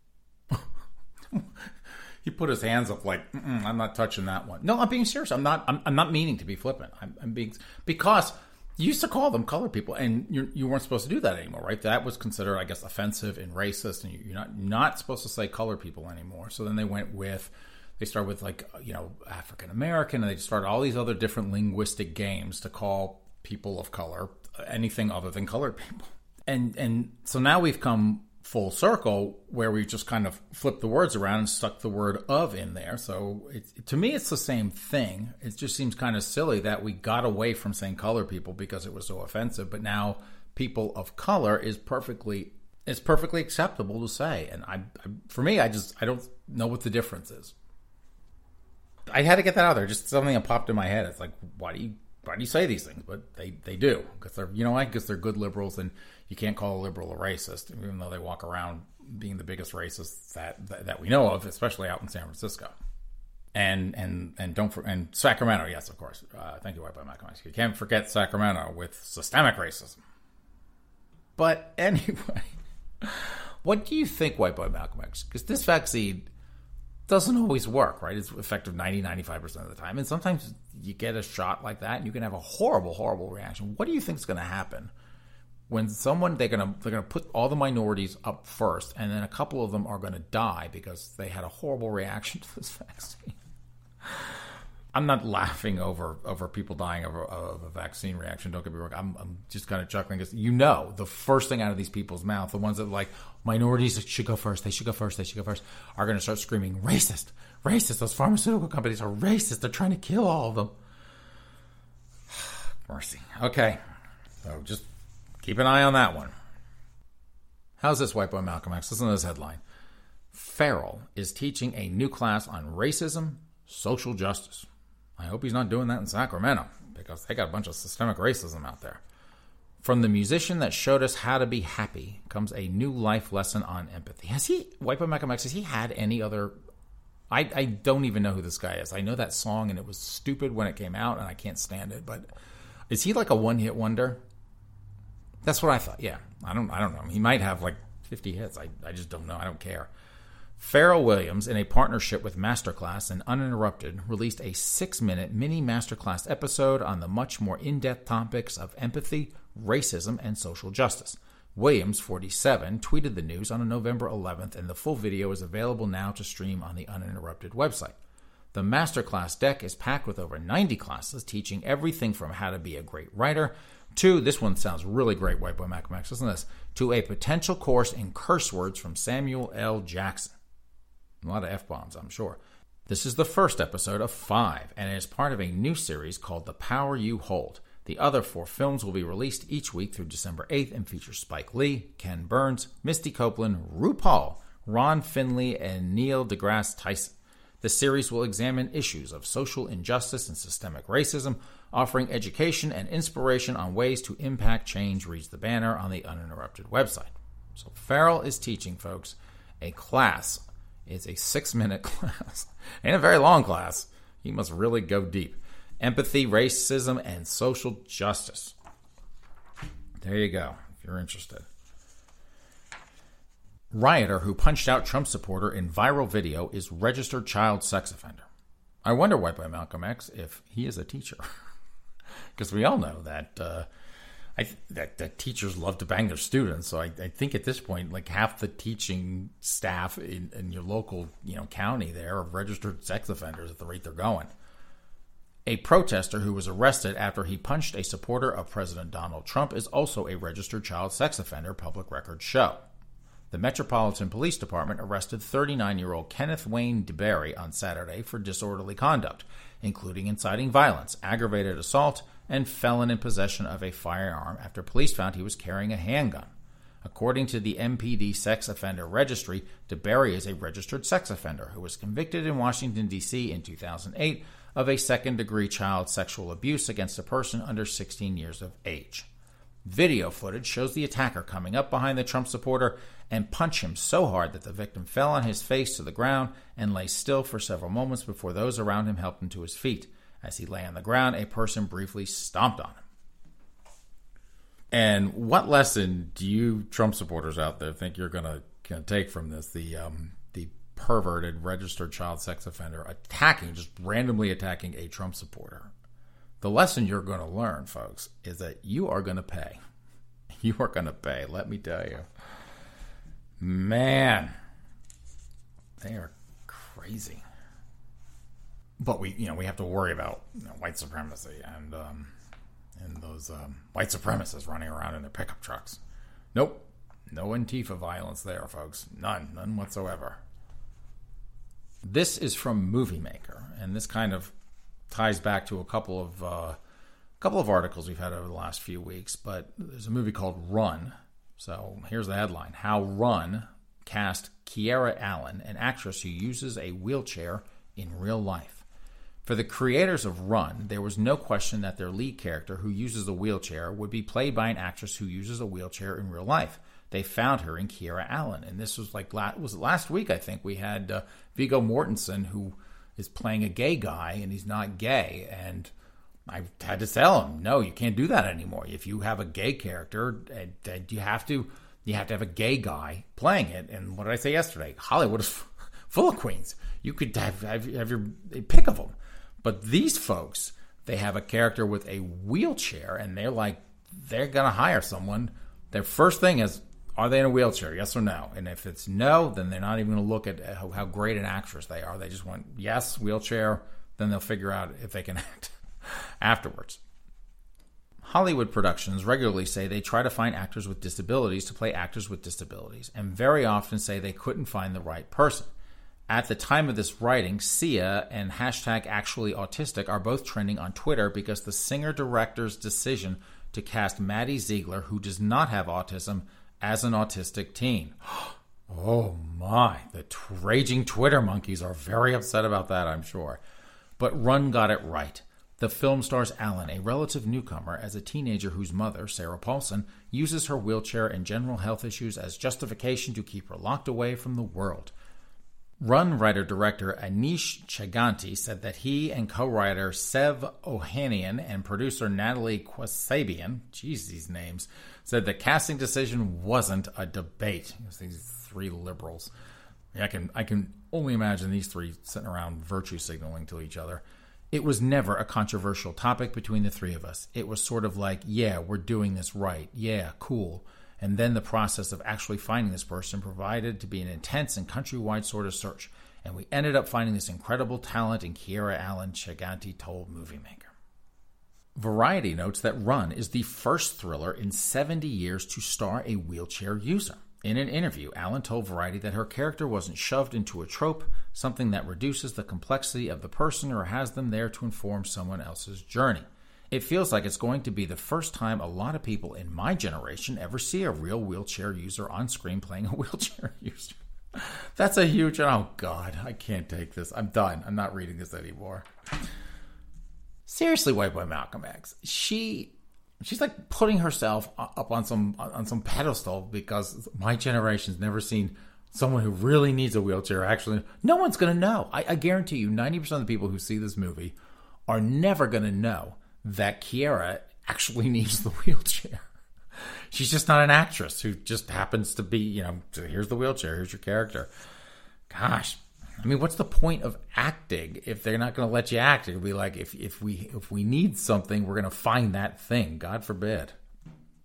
He put his hands up like, I'm not touching that one. No, I'm being serious. I'm not. I'm, I'm not meaning to be flippant. I'm, I'm being because you used to call them colored people, and you you weren't supposed to do that anymore, right? That was considered, I guess, offensive and racist, and you're not not supposed to say colored people anymore. So then they went with. They started with, like, you know, African American, and they started all these other different linguistic games to call people of color anything other than colored people. And and so now we've come full circle where we just kind of flipped the words around and stuck the word of in there. So it, to me, it's the same thing. It just seems kind of silly that we got away from saying colored people because it was so offensive, but now people of color is perfectly it's perfectly acceptable to say. And I, I for me, I just I don't know what the difference is. I had to get that out there. Just something that popped in my head. It's like, why do you why do you say these things? But they, they do, because they're, you know why? Because they're good liberals, and you can't call a liberal a racist, even though they walk around being the biggest racists that that, that we know of, especially out in San Francisco, and and and don't for, and Sacramento, yes, of course. Uh, thank you, White Boy Malcolm X. You can't forget Sacramento with systemic racism. But anyway, what do you think, White Boy Malcolm X? Because this vaccine doesn't always work, right? It's effective ninety, ninety-five percent of the time. And sometimes you get a shot like that and you can have a horrible, horrible reaction. What do you think is going to happen when someone, they're going to they're going to put all the minorities up first, and then a couple of them are going to die because they had a horrible reaction to this vaccine? I'm not laughing over, over people dying of a, of a vaccine reaction. Don't get me wrong. I'm, I'm just kind of chuckling because, you know, the first thing out of these people's mouth, the ones that are like, minorities should go first, they should go first, they should go first, are going to start screaming, racist, racist. Those pharmaceutical companies are racist. They're trying to kill all of them. Mercy. Okay. So just keep an eye on that one. How's this, White Boy Malcolm X? Listen to this headline. Farrell is teaching a new class on racism, social justice. I hope he's not doing that in Sacramento, because they got a bunch of systemic racism out there. From the musician that showed us how to be happy comes a new life lesson on empathy. Has he, White Boy Malcolm X, has he had any other... I, I don't even know who this guy is. I know that song, and it was stupid when it came out, and I can't stand it. But is he like a one-hit wonder? That's what I thought. Yeah, I don't I don't know. He might have like fifty hits. I, I just don't know. I don't care. Pharrell Williams, in a partnership with Masterclass and Uninterrupted, released a six-minute mini Masterclass episode on the much more in-depth topics of empathy, racism, and social justice. Williams, forty-seven, tweeted the news on November eleventh, and the full video is available now to stream on the Uninterrupted website. The Masterclass deck is packed with over ninety classes teaching everything from how to be a great writer to, this one sounds really great, White Boy Malcolm X, listen to this, to a potential course in curse words from Samuel L. Jackson. A lot of F-bombs, I'm sure. This is the first episode of five, and it is part of a new series called The Power You Hold. The other four films will be released each week through December eighth and feature Spike Lee, Ken Burns, Misty Copeland, RuPaul, Ron Finley, and Neil deGrasse Tyson. The series will examine issues of social injustice and systemic racism, offering education and inspiration on ways to impact change, reads the banner on the Uninterrupted website. So Farrell is teaching, folks, a class. It's a six-minute class. Ain't a very long class. He must really go deep. Empathy, racism, and social justice. There you go, if you're interested. Rioter who punched out Trump supporter in viral video is registered child sex offender. I wonder, White Boy Malcolm X, if he is a teacher. Because we all know that, uh, I that, that teachers love to bang their students. So I, I think at this point, like half the teaching staff in, in your local, you know, county there are registered sex offenders at the rate they're going. A protester who was arrested after he punched a supporter of President Donald Trump is also a registered child sex offender, public records show. The Metropolitan Police Department arrested thirty-nine-year-old Kenneth Wayne DeBerry on Saturday for disorderly conduct, including inciting violence, aggravated assault, and felon in possession of a firearm after police found he was carrying a handgun. According to the M P D Sex Offender Registry, DeBerry is a registered sex offender who was convicted in Washington, D C in two thousand eight of a second-degree child sexual abuse against a person under sixteen years of age. Video footage shows the attacker coming up behind the Trump supporter and punch him so hard that the victim fell on his face to the ground and lay still for several moments before those around him helped him to his feet. As he lay on the ground, a person briefly stomped on him. And what lesson do you Trump supporters out there think you're going to take from this? The um, the perverted registered child sex offender attacking, just randomly attacking a Trump supporter. The lesson you're going to learn, folks, is that you are going to pay. You are going to pay, let me tell you. Man, they are crazy. But we, you know, we have to worry about, you know, white supremacy and um, and those um, white supremacists running around in their pickup trucks. Nope, no Antifa violence there, folks. None, none whatsoever. This is from Movie Maker, and this kind of ties back to a couple of uh, couple of articles we've had over the last few weeks. But there's a movie called Run. So here's the headline: How Run cast Kiera Allen, an actress who uses a wheelchair in real life. For the creators of Run, there was no question that their lead character, who uses a wheelchair, would be played by an actress who uses a wheelchair in real life. They found her in Kiera Allen, and this was like was last week. I think we had uh, Viggo Mortensen, who is playing a gay guy, and he's not gay. And I had to tell him, no, you can't do that anymore. If you have a gay character, uh, you have to you have to have a gay guy playing it. And what did I say yesterday? Hollywood is full of queens. You could have have, have your pick of them. But these folks, they have a character with a wheelchair, and they're like, they're going to hire someone. Their first thing is, are they in a wheelchair, yes or no? And if it's no, then they're not even going to look at how, how great an actress they are. They just want, yes, wheelchair, then they'll figure out if they can act afterwards. Hollywood productions regularly say they try to find actors with disabilities to play actors with disabilities, and very often say they couldn't find the right person. At the time of this writing, Sia and hashtag Actually Autistic are both trending on Twitter because the singer-director's decision to cast Maddie Ziegler, who does not have autism, as an autistic teen. Oh my, the raging Twitter monkeys are very upset about that, I'm sure. But Run got it right. The film stars Allen, a relative newcomer, as a teenager whose mother, Sarah Paulson, uses her wheelchair and general health issues as justification to keep her locked away from the world. Run writer-director Anish Chaganty said that he and co-writer Sev Ohanian and producer Natalie Kwasabian, geez, these names, said the casting decision wasn't a debate. It was these three liberals. I can I can only imagine these three sitting around virtue signaling to each other. It was never a controversial topic between the three of us. It was sort of like, yeah, we're doing this right. Yeah, cool. And then the process of actually finding this person provided to be an intense and countrywide sort of search. And we ended up finding this incredible talent in Kiera Allen, Chaganty told Movie Maker. Variety notes that Run is the first thriller in seventy years to star a wheelchair user. In an interview, Allen told Variety that her character wasn't shoved into a trope, something that reduces the complexity of the person or has them there to inform someone else's journey. It feels like it's going to be the first time a lot of people in my generation ever see a real wheelchair user on screen playing a wheelchair user. That's a huge, oh God, I can't take this. I'm done. I'm not reading this anymore. Seriously, White Boy Malcolm X. She, she's like putting herself up on some on some pedestal because my generation's never seen someone who really needs a wheelchair. Actually, no one's going to know. I, I guarantee you, ninety percent of the people who see this movie are never going to know that Kiera actually needs the wheelchair. She's just not an actress who just happens to be, you know, here's the wheelchair, here's your character. Gosh, I mean, what's the point of acting if they're not going to let you act? It'll be like, if, if we if we need something, we're going to find that thing. God forbid.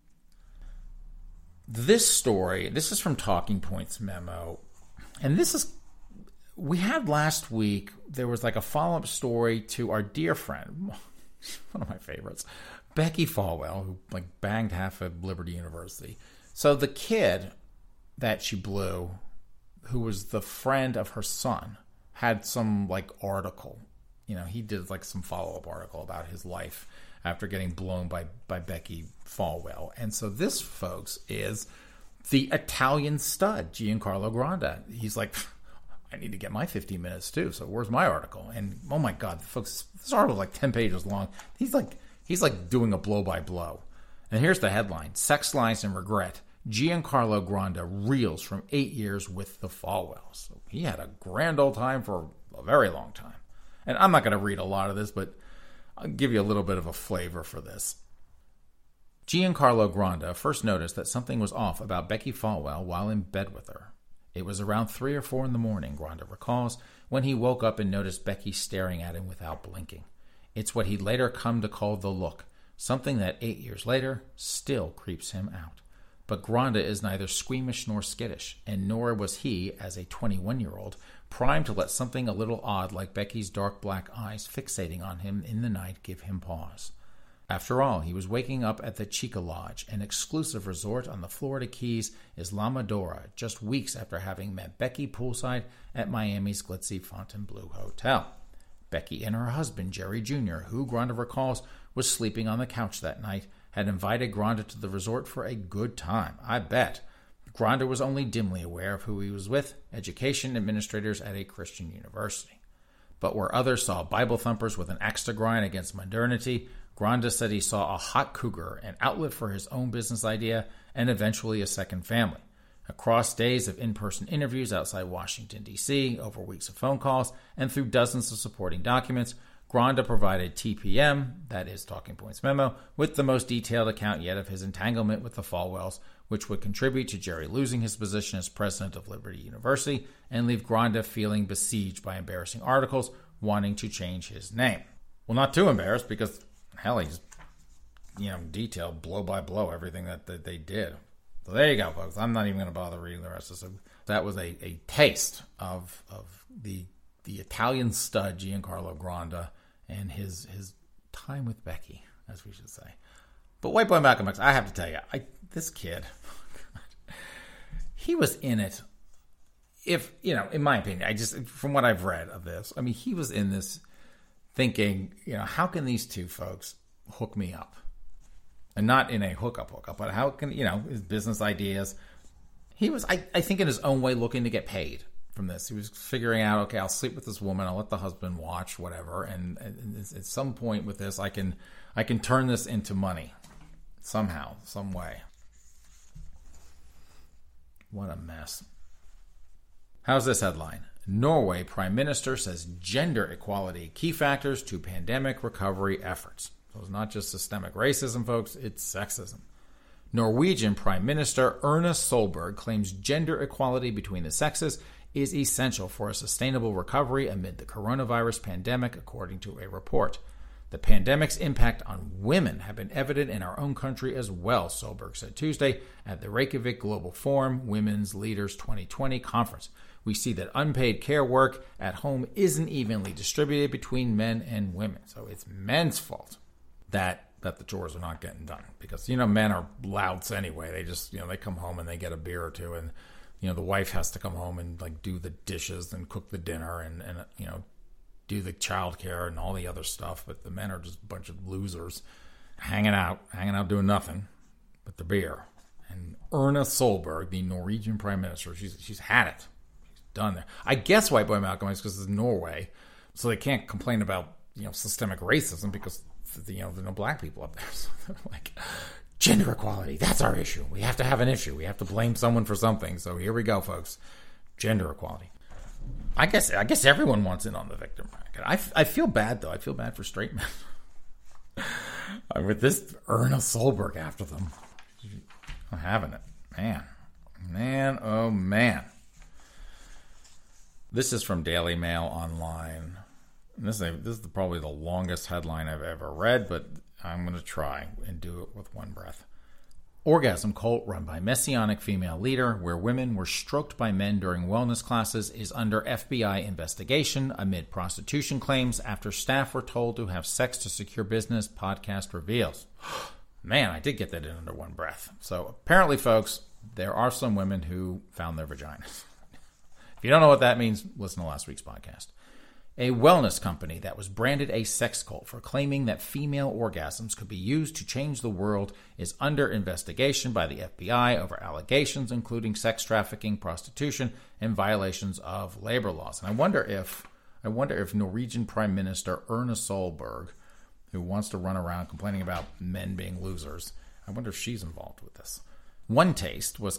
This story, this is from Talking Points Memo, and this is, we had last week, there was like a follow-up story to our dear friend, one of my favorites, Becky Falwell, who like banged half of Liberty University. So the kid that she blew, who was the friend of her son, had some like article. You know, he did like some follow-up article about his life after getting blown by, by Becky Falwell. And so this, folks, is the Italian stud, Giancarlo Granda. He's like, I need to get my fifteen minutes too, so where's my article? And oh my God, folks, this article is like ten pages long. He's like, he's like doing a blow-by-blow. And here's the headline: Sex Lies and Regret. Giancarlo Granda reels from eight years with the Falwells. So he had a grand old time for a very long time. And I'm not going to read a lot of this, but I'll give you a little bit of a flavor for this. Giancarlo Granda first noticed that something was off about Becky Falwell while in bed with her. It was around three or four in the morning, Granda recalls, when he woke up and noticed Becky staring at him without blinking. It's what he'd later come to call the look, something that eight years later still creeps him out. But Granda is neither squeamish nor skittish, and nor was he, as a twenty-one-year-old, primed to let something a little odd like Becky's dark black eyes fixating on him in the night give him pause. After all, he was waking up at the Chica Lodge, an exclusive resort on the Florida Keys, Islamorada, just weeks after having met Becky poolside at Miami's glitzy Fontainebleau Hotel. Becky and her husband, Jerry Junior, who Granda recalls was sleeping on the couch that night, had invited Granda to the resort for a good time, I bet. Granda was only dimly aware of who he was with, education administrators at a Christian university. But where others saw Bible thumpers with an axe to grind against modernity, Granda said he saw a hot cougar, an outlet for his own business idea, and eventually a second family. Across days of in-person interviews outside Washington, D C, over weeks of phone calls, and through dozens of supporting documents, Granda provided T P M, that is Talking Points Memo, with the most detailed account yet of his entanglement with the Falwells, which would contribute to Jerry losing his position as president of Liberty University and leave Granda feeling besieged by embarrassing articles wanting to change his name. Well, not too embarrassed, because hell, he just, you know, detailed blow by blow everything that, that they did. So there you go, folks. I'm not even going to bother reading the rest of this. That was a, a taste of of the the Italian stud Giancarlo Granda and his his time with Becky, as we should say. But White Boy Malcolm X, I have to tell you, I, this kid, he was in it. If, you know, in my opinion, I just, from what I've read of this, I mean, he was in this thinking, you know, how can these two folks hook me up? And not in a hookup hookup, but how can, you know, his business ideas. He was, I, I think, in his own way looking to get paid from this. He was figuring out, okay, I'll sleep with this woman, I'll let the husband watch, whatever, and, and at some point with this, I can, I can turn this into money somehow, some way. What a mess. How's this headline? Norway Prime Minister says gender equality key factors to pandemic recovery efforts. So it's not just systemic racism, folks, it's sexism. Norwegian Prime Minister Erna Solberg claims gender equality between the sexes is essential for a sustainable recovery amid the coronavirus pandemic, according to a report. The pandemic's impact on women have been evident in our own country as well, Solberg said Tuesday at the Reykjavik Global Forum Women's Leaders twenty twenty conference. We see that unpaid care work at home isn't evenly distributed between men and women. So it's men's fault that that the chores are not getting done. Because, you know, men are louts anyway. They just, you know, they come home and they get a beer or two. And, you know, the wife has to come home and, like, do the dishes and cook the dinner and, and you know, do the childcare and all the other stuff. But the men are just a bunch of losers hanging out, hanging out doing nothing but the beer. And Erna Solberg, the Norwegian Prime Minister, she's she's had it. Done there. I guess White Boy Malcolm is because it's Norway, so they can't complain about, you know, systemic racism because, you know, there are no black people up there. So they're like, gender equality, that's our issue. We have to have an issue. We have to blame someone for something. So here we go, folks. Gender equality. I guess I guess everyone wants in on the victim bracket. I, I feel bad, though. I feel bad for straight men. With this Erna Solberg after them. I'm having it. Man. Man, oh man. This is from Daily Mail Online. And this is, a, this is probably the longest headline I've ever read, but I'm going to try and do it with one breath. Orgasm cult run by Messianic female leader, where women were stroked by men during wellness classes, is under F B I investigation amid prostitution claims after staff were told to have sex to secure business, podcast reveals. Man, I did get that in under one breath. So apparently, folks, there are some women who found their vaginas. If you don't know what that means, listen to last week's podcast. A wellness company that was branded a sex cult for claiming that female orgasms could be used to change the world is under investigation by the F B I over allegations including sex trafficking, prostitution, and violations of labor laws. And I wonder if I wonder if Norwegian Prime Minister Erna Solberg, who wants to run around complaining about men being losers, I wonder if she's involved with this. One Taste was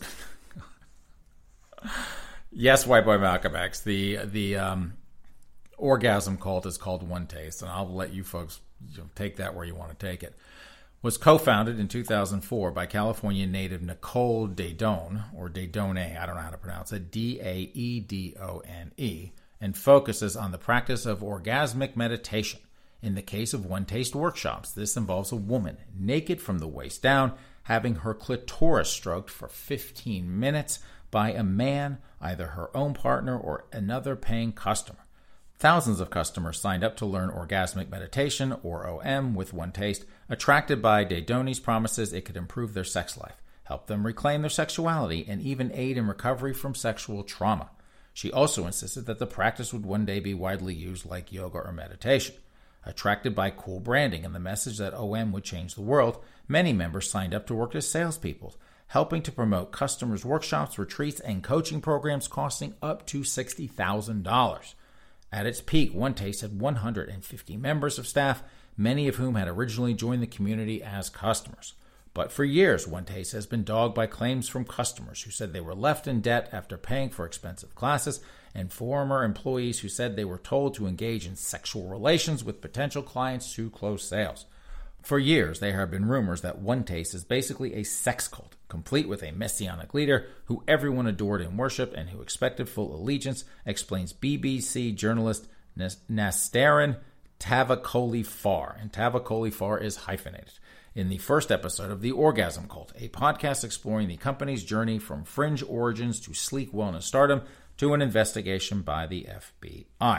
yes, White Boy Malcolm X. The the um orgasm cult is called One Taste, and I'll let you folks you know, take that where you want to take it. Was co-founded in two thousand four by California native Nicole Daedone, or Daedone, I don't know how to pronounce it, D A E D O N E, and focuses on the practice of orgasmic meditation. In the case of One Taste workshops, this involves a woman naked from the waist down, having her clitoris stroked for fifteen minutes by a man, either her own partner or another paying customer. Thousands of customers signed up to learn orgasmic meditation, or O M, with One Taste, attracted by Daedone's promises it could improve their sex life, help them reclaim their sexuality, and even aid in recovery from sexual trauma. She also insisted that the practice would one day be widely used like yoga or meditation. Attracted by cool branding and the message that O M would change the world, many members signed up to work as salespeople, helping to promote customers' workshops, retreats, and coaching programs costing up to sixty thousand dollars. At its peak, One Taste had one hundred fifty members of staff, many of whom had originally joined the community as customers. But for years, One Taste has been dogged by claims from customers who said they were left in debt after paying for expensive classes, and former employees who said they were told to engage in sexual relations with potential clients to close sales. For years, there have been rumors that One Taste is basically a sex cult, complete with a messianic leader who everyone adored and worshipped and who expected full allegiance, explains B B C journalist Nastarin Tavakoli-Far. And Tavakoli-Far is hyphenated. In the first episode of The Orgasm Cult, a podcast exploring the company's journey from fringe origins to sleek wellness stardom to an investigation by the F B I.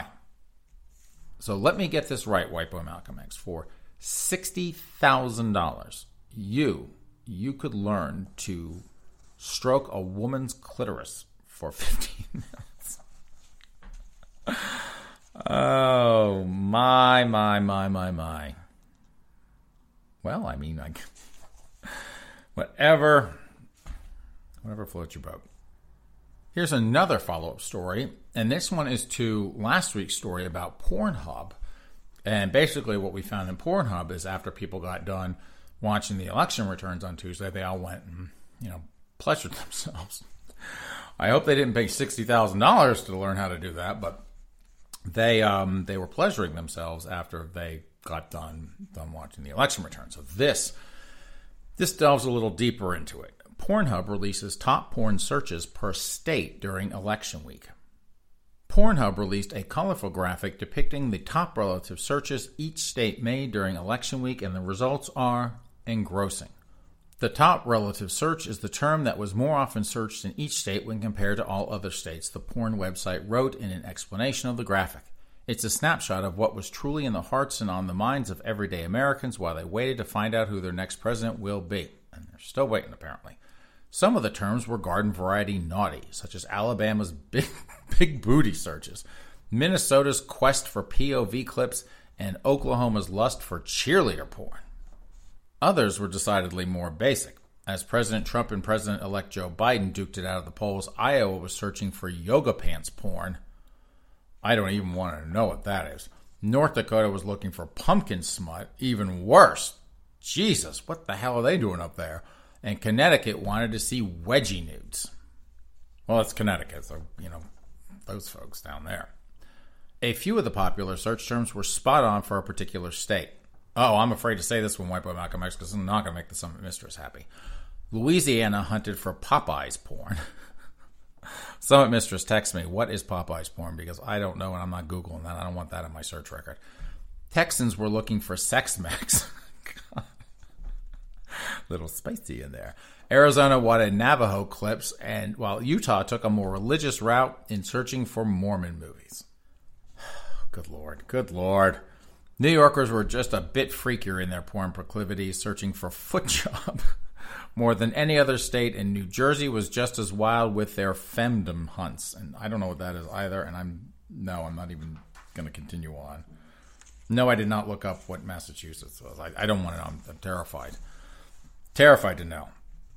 So let me get this right, White Boy Malcolm X. For sixty thousand dollars, you, you could learn to stroke a woman's clitoris for fifteen minutes. Oh, my, my, my, my, my. Well, I mean, I, whatever, whatever floats your boat. Here's another follow-up story, and this one is to last week's story about Pornhub. And basically what we found in Pornhub is after people got done watching the election returns on Tuesday, they all went and, you know, pleasured themselves. I hope they didn't pay sixty thousand dollars to learn how to do that, but they um, they were pleasuring themselves after they got done done watching the election returns. So this this delves a little deeper into it. Pornhub releases top porn searches per state during election week. Pornhub released a colorful graphic depicting the top relative searches each state made during election week, and the results are engrossing. The top relative search is the term that was more often searched in each state when compared to all other states, the porn website wrote in an explanation of the graphic. It's a snapshot of what was truly in the hearts and on the minds of everyday Americans while they waited to find out who their next president will be. And they're still waiting, apparently. Some of the terms were garden variety naughty, such as Alabama's big, big booty searches, Minnesota's quest for P O V clips, and Oklahoma's lust for cheerleader porn. Others were decidedly more basic. As President Trump and President-elect Joe Biden duked it out of the polls, Iowa was searching for yoga pants porn. I don't even want to know what that is. North Dakota was looking for pumpkin smut. Even worse. Jesus, what the hell are they doing up there? And Connecticut wanted to see wedgie nudes. Well, it's Connecticut, so, you know, those folks down there. A few of the popular search terms were spot on for a particular state. Oh, I'm afraid to say this one, White Boy Malcolm X, because I'm not going to make the Summit Mistress happy. Louisiana hunted for Popeye's porn. Summit Mistress texts me, what is Popeye's porn? Because I don't know, and I'm not Googling that. I don't want that in my search record. Texans were looking for Sex Mex. Little spicy in there. Arizona wanted Navajo clips, and while Utah took a more religious route in searching for Mormon movies. Good Lord, good Lord. New Yorkers were just a bit freakier in their porn proclivities, searching for foot job more than any other state, and New Jersey was just as wild with their femdom hunts. And I don't know what that is either, and I'm, no, I'm not even going to continue on. No, I did not look up what Massachusetts was. I, I don't want to know. I'm, I'm terrified. Terrified to know.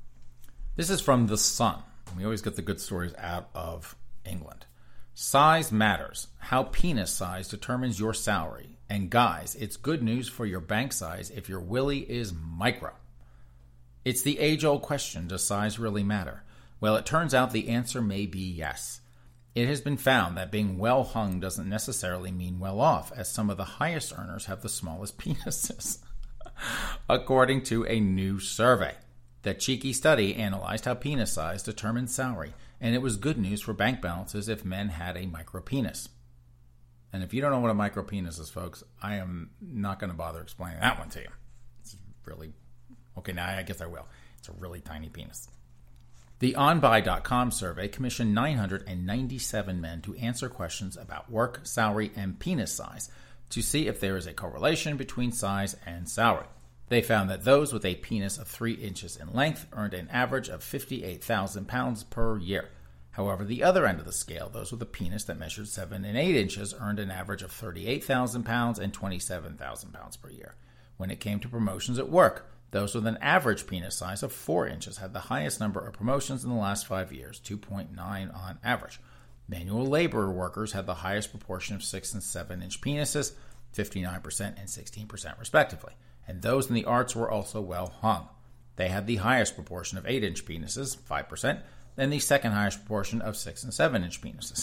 This is from The Sun. We always get the good stories out of England. Size matters. How penis size determines your salary. And guys, it's good news for your bank size if your willy is micro. It's the age-old question, does size really matter? Well, it turns out the answer may be yes. It has been found that being well hung doesn't necessarily mean well off, as some of the highest earners have the smallest penises. According to a new survey, the cheeky study analyzed how penis size determines salary, and it was good news for bank balances if men had a micropenis. And if you don't know what a micropenis is, folks, I am not going to bother explaining that one to you. It's really... Okay, now I guess I will. It's a really tiny penis. The on buy dot com survey commissioned nine hundred ninety-seven men to answer questions about work, salary, and penis size to see if there is a correlation between size and salary. They found that those with a penis of three inches in length earned an average of fifty-eight thousand pounds per year. However, the other end of the scale, those with a penis that measured seven and eight inches, earned an average of thirty-eight thousand pounds and twenty-seven thousand pounds per year. When it came to promotions at work, those with an average penis size of four inches had the highest number of promotions in the last five years, two point nine on average. Manual labor workers had the highest proportion of six and seven inch penises, fifty-nine percent and sixteen percent respectively. And those in the arts were also well hung. They had the highest proportion of eight inch penises, five percent, and the second highest proportion of six and seven inch penises.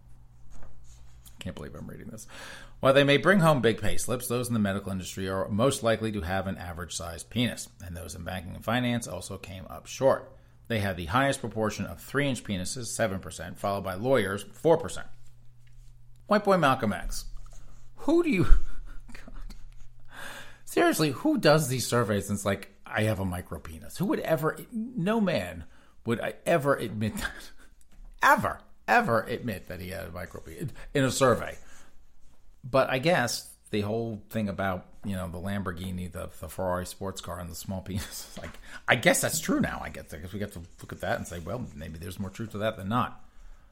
Can't believe I'm reading this. While they may bring home big pay slips, those in the medical industry are most likely to have an average-sized penis, and those in banking and finance also came up short. They had the highest proportion of three inch penises, seven percent, followed by lawyers, four percent. White boy Malcolm X. Who do you... God. Seriously, who does these surveys and it's like, I have a micro penis? Who would ever... No man would I ever admit that. Ever, ever admit that he had a micro penis in a survey. But I guess the whole thing about, you know, the Lamborghini, the, the Ferrari sports car, and the small penis, like, I guess that's true now. I guess, I guess we get to look at that and say, well, maybe there's more truth to that than not.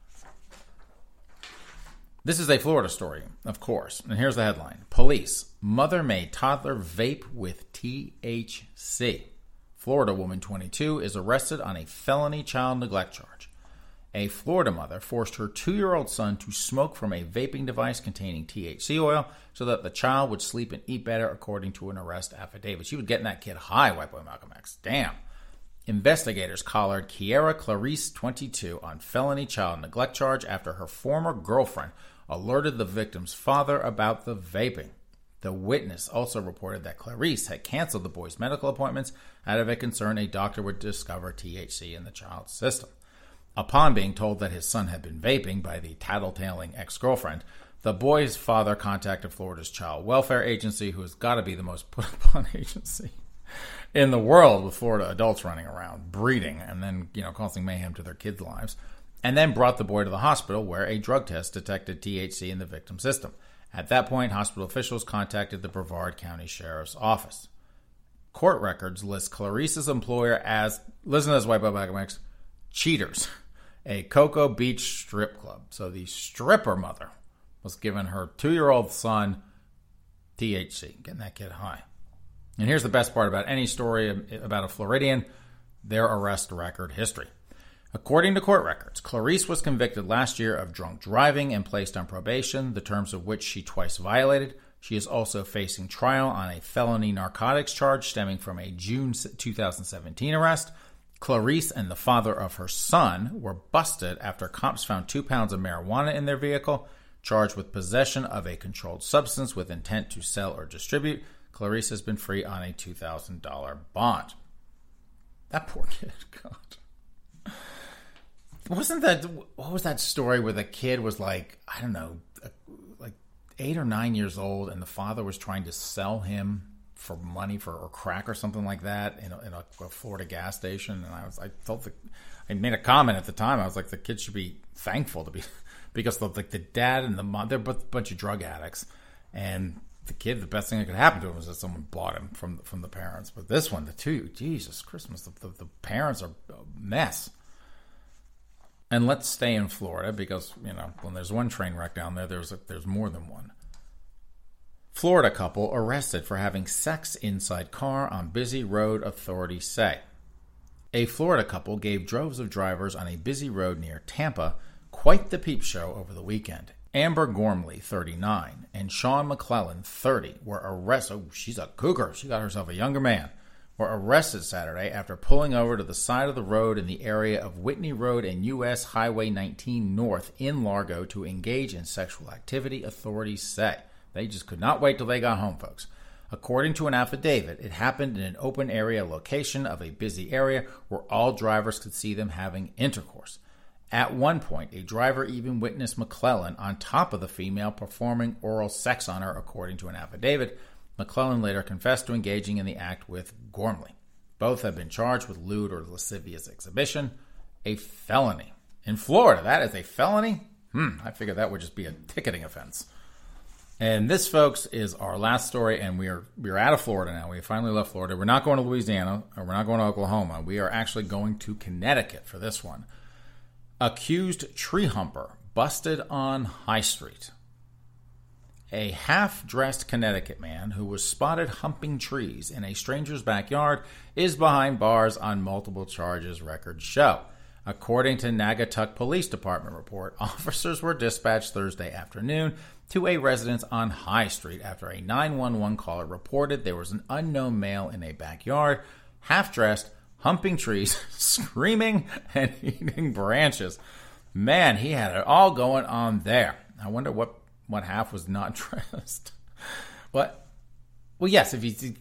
This is a Florida story, of course. And here's the headline. Police. Mother made toddler vape with T H C. Florida woman twenty-two is arrested on a felony child neglect charge. A Florida mother forced her two-year-old son to smoke from a vaping device containing T H C oil so that the child would sleep and eat better, according to an arrest affidavit. She was getting that kid high, white boy Malcolm X. Damn. Investigators collared Kiera Clarice, twenty-two, on felony child neglect charge after her former girlfriend alerted the victim's father about the vaping. The witness also reported that Clarice had canceled the boy's medical appointments out of a concern a doctor would discover T H C in the child's system. Upon being told that his son had been vaping by the tattletaling ex-girlfriend, the boy's father contacted Florida's Child Welfare Agency, who has got to be the most put-upon agency in the world, with Florida adults running around, breeding, and then, you know, causing mayhem to their kids' lives, and then brought the boy to the hospital, where a drug test detected T H C in the victim's system. At that point, hospital officials contacted the Brevard County Sheriff's Office. Court records list Clarice's employer as, listen to this, white boy Malcolm X, cheaters. A Cocoa Beach strip club. So the stripper mother was giving her two-year-old son T H C, getting that kid high. And here's the best part about any story about a Floridian, their arrest record history. According to court records, Clarice was convicted last year of drunk driving and placed on probation, the terms of which she twice violated. She is also facing trial on a felony narcotics charge stemming from a June two thousand seventeen arrest. Clarice and the father of her son were busted after cops found two pounds of marijuana in their vehicle, charged with possession of a controlled substance with intent to sell or distribute. Clarice has been free on a two thousand dollars bond. That poor kid, God. Wasn't that, what was that story where the kid was like, I don't know, like eight or nine years old, and the father was trying to sell him for money for or crack or something like that in a, in a, a Florida gas station. And I was, I felt the, I made a comment at the time. I was like, the kids should be thankful to be, because the, like the dad and the mom, they're both a bunch of drug addicts, and the kid, the best thing that could happen to him was that someone bought him from from the parents. But this one, the two, Jesus Christmas, the, the, the parents are a mess. And let's stay in Florida because, you know, when there's one train wreck down there, there's a, there's more than one. Florida couple arrested for having sex inside car on busy road, authorities say. A Florida couple gave droves of drivers on a busy road near Tampa quite the peep show over the weekend. Amber Gormley, thirty-nine, and Sean McClellan, thirty, were arrested. Oh, she's a cougar. She got herself a younger man. Were arrested Saturday after pulling over to the side of the road in the area of Whitney Road and U S Highway nineteen North in Largo to engage in sexual activity, authorities say. They just could not wait till they got home, folks. According to an affidavit, it happened in an open area location of a busy area where all drivers could see them having intercourse. At one point, a driver even witnessed McClellan on top of the female performing oral sex on her, according to an affidavit. McClellan later confessed to engaging in the act with Gormley. Both have been charged with lewd or lascivious exhibition, a felony. In Florida, that is a felony? Hmm, I figured that would just be a ticketing offense. And this, folks, is our last story, and we are we are out of Florida now. We finally left Florida. We're not going to Louisiana, or we're not going to Oklahoma. We are actually going to Connecticut for this one. Accused tree humper busted on High Street. A half-dressed Connecticut man who was spotted humping trees in a stranger's backyard is behind bars on multiple charges, records show. According to Naugatuck Police Department report, officers were dispatched Thursday afternoon to a residence on High Street after a nine one one caller reported there was an unknown male in a backyard, half-dressed, humping trees, screaming, and eating branches. Man, he had it all going on there. I wonder what, what half was not dressed. What? Well, yes, if he's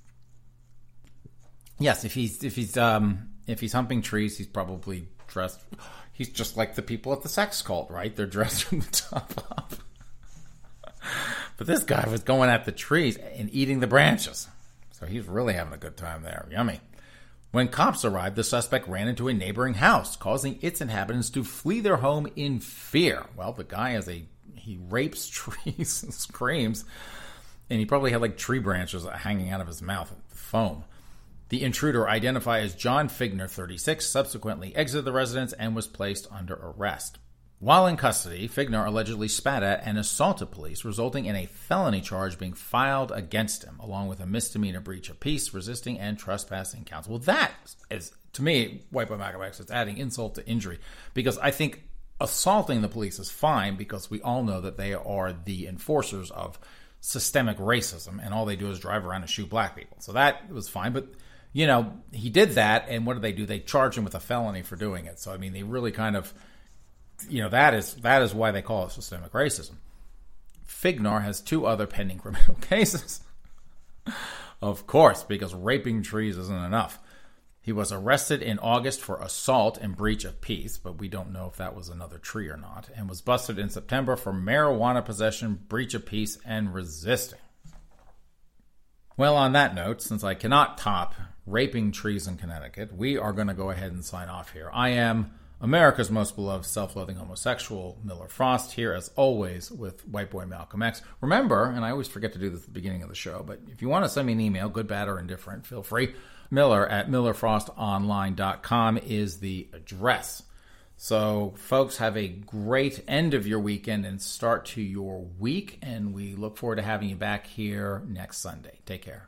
yes, if he's if he's um if he's humping trees, he's probably dressed. He's just like the people at the sex cult, right? They're dressed from the top up. But this guy was going at the trees and eating the branches, so he's really having a good time there. Yummy. When cops arrived, the suspect ran into a neighboring house, causing its inhabitants to flee their home in fear. Well, the guy has a he rapes trees and screams, and he probably had like tree branches hanging out of his mouth, foam. The intruder, identified as John Figner, thirty-six, subsequently exited the residence and was placed under arrest. While in custody, Figner allegedly spat at and assaulted police, resulting in a felony charge being filed against him, along with a misdemeanor breach of peace, resisting, and trespassing counts. Well, that is, to me, White Boy Malcolm X, it's adding insult to injury, because I think assaulting the police is fine because we all know that they are the enforcers of systemic racism, and all they do is drive around and shoot black people. So that was fine, but, you know, he did that, and what did they do? They charged him with a felony for doing it. So, I mean, they really kind of... You know, that is that is why they call it systemic racism. Figner has two other pending criminal cases. Of course, because raping trees isn't enough. He was arrested in August for assault and breach of peace, but we don't know if that was another tree or not, and was busted in September for marijuana possession, breach of peace, and resisting. Well, on that note, since I cannot top raping trees in Connecticut, we are going to go ahead and sign off here. I am America's most beloved self-loathing homosexual, Miller Frost, here as always with White Boy Malcolm X. Remember, and I always forget to do this at the beginning of the show, but if you want to send me an email, good, bad, or indifferent, feel free. Miller at miller frost online dot com is the address. So, folks, have a great end of your weekend and start to your week, and we look forward to having you back here next Sunday. Take care.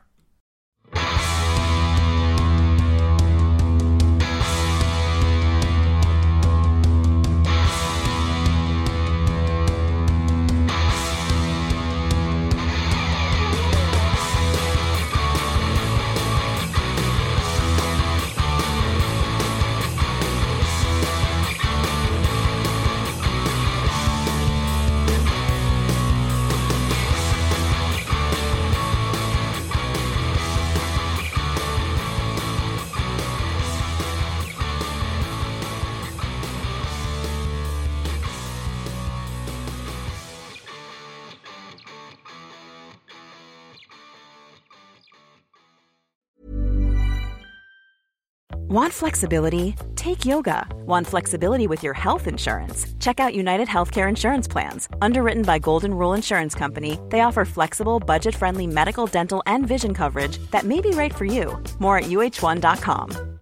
Want flexibility? Take yoga. Want flexibility with your health insurance? Check out United Healthcare Insurance Plans. Underwritten by Golden Rule Insurance Company, they offer flexible, budget-friendly medical, dental, and vision coverage that may be right for you. More at U H one dot com.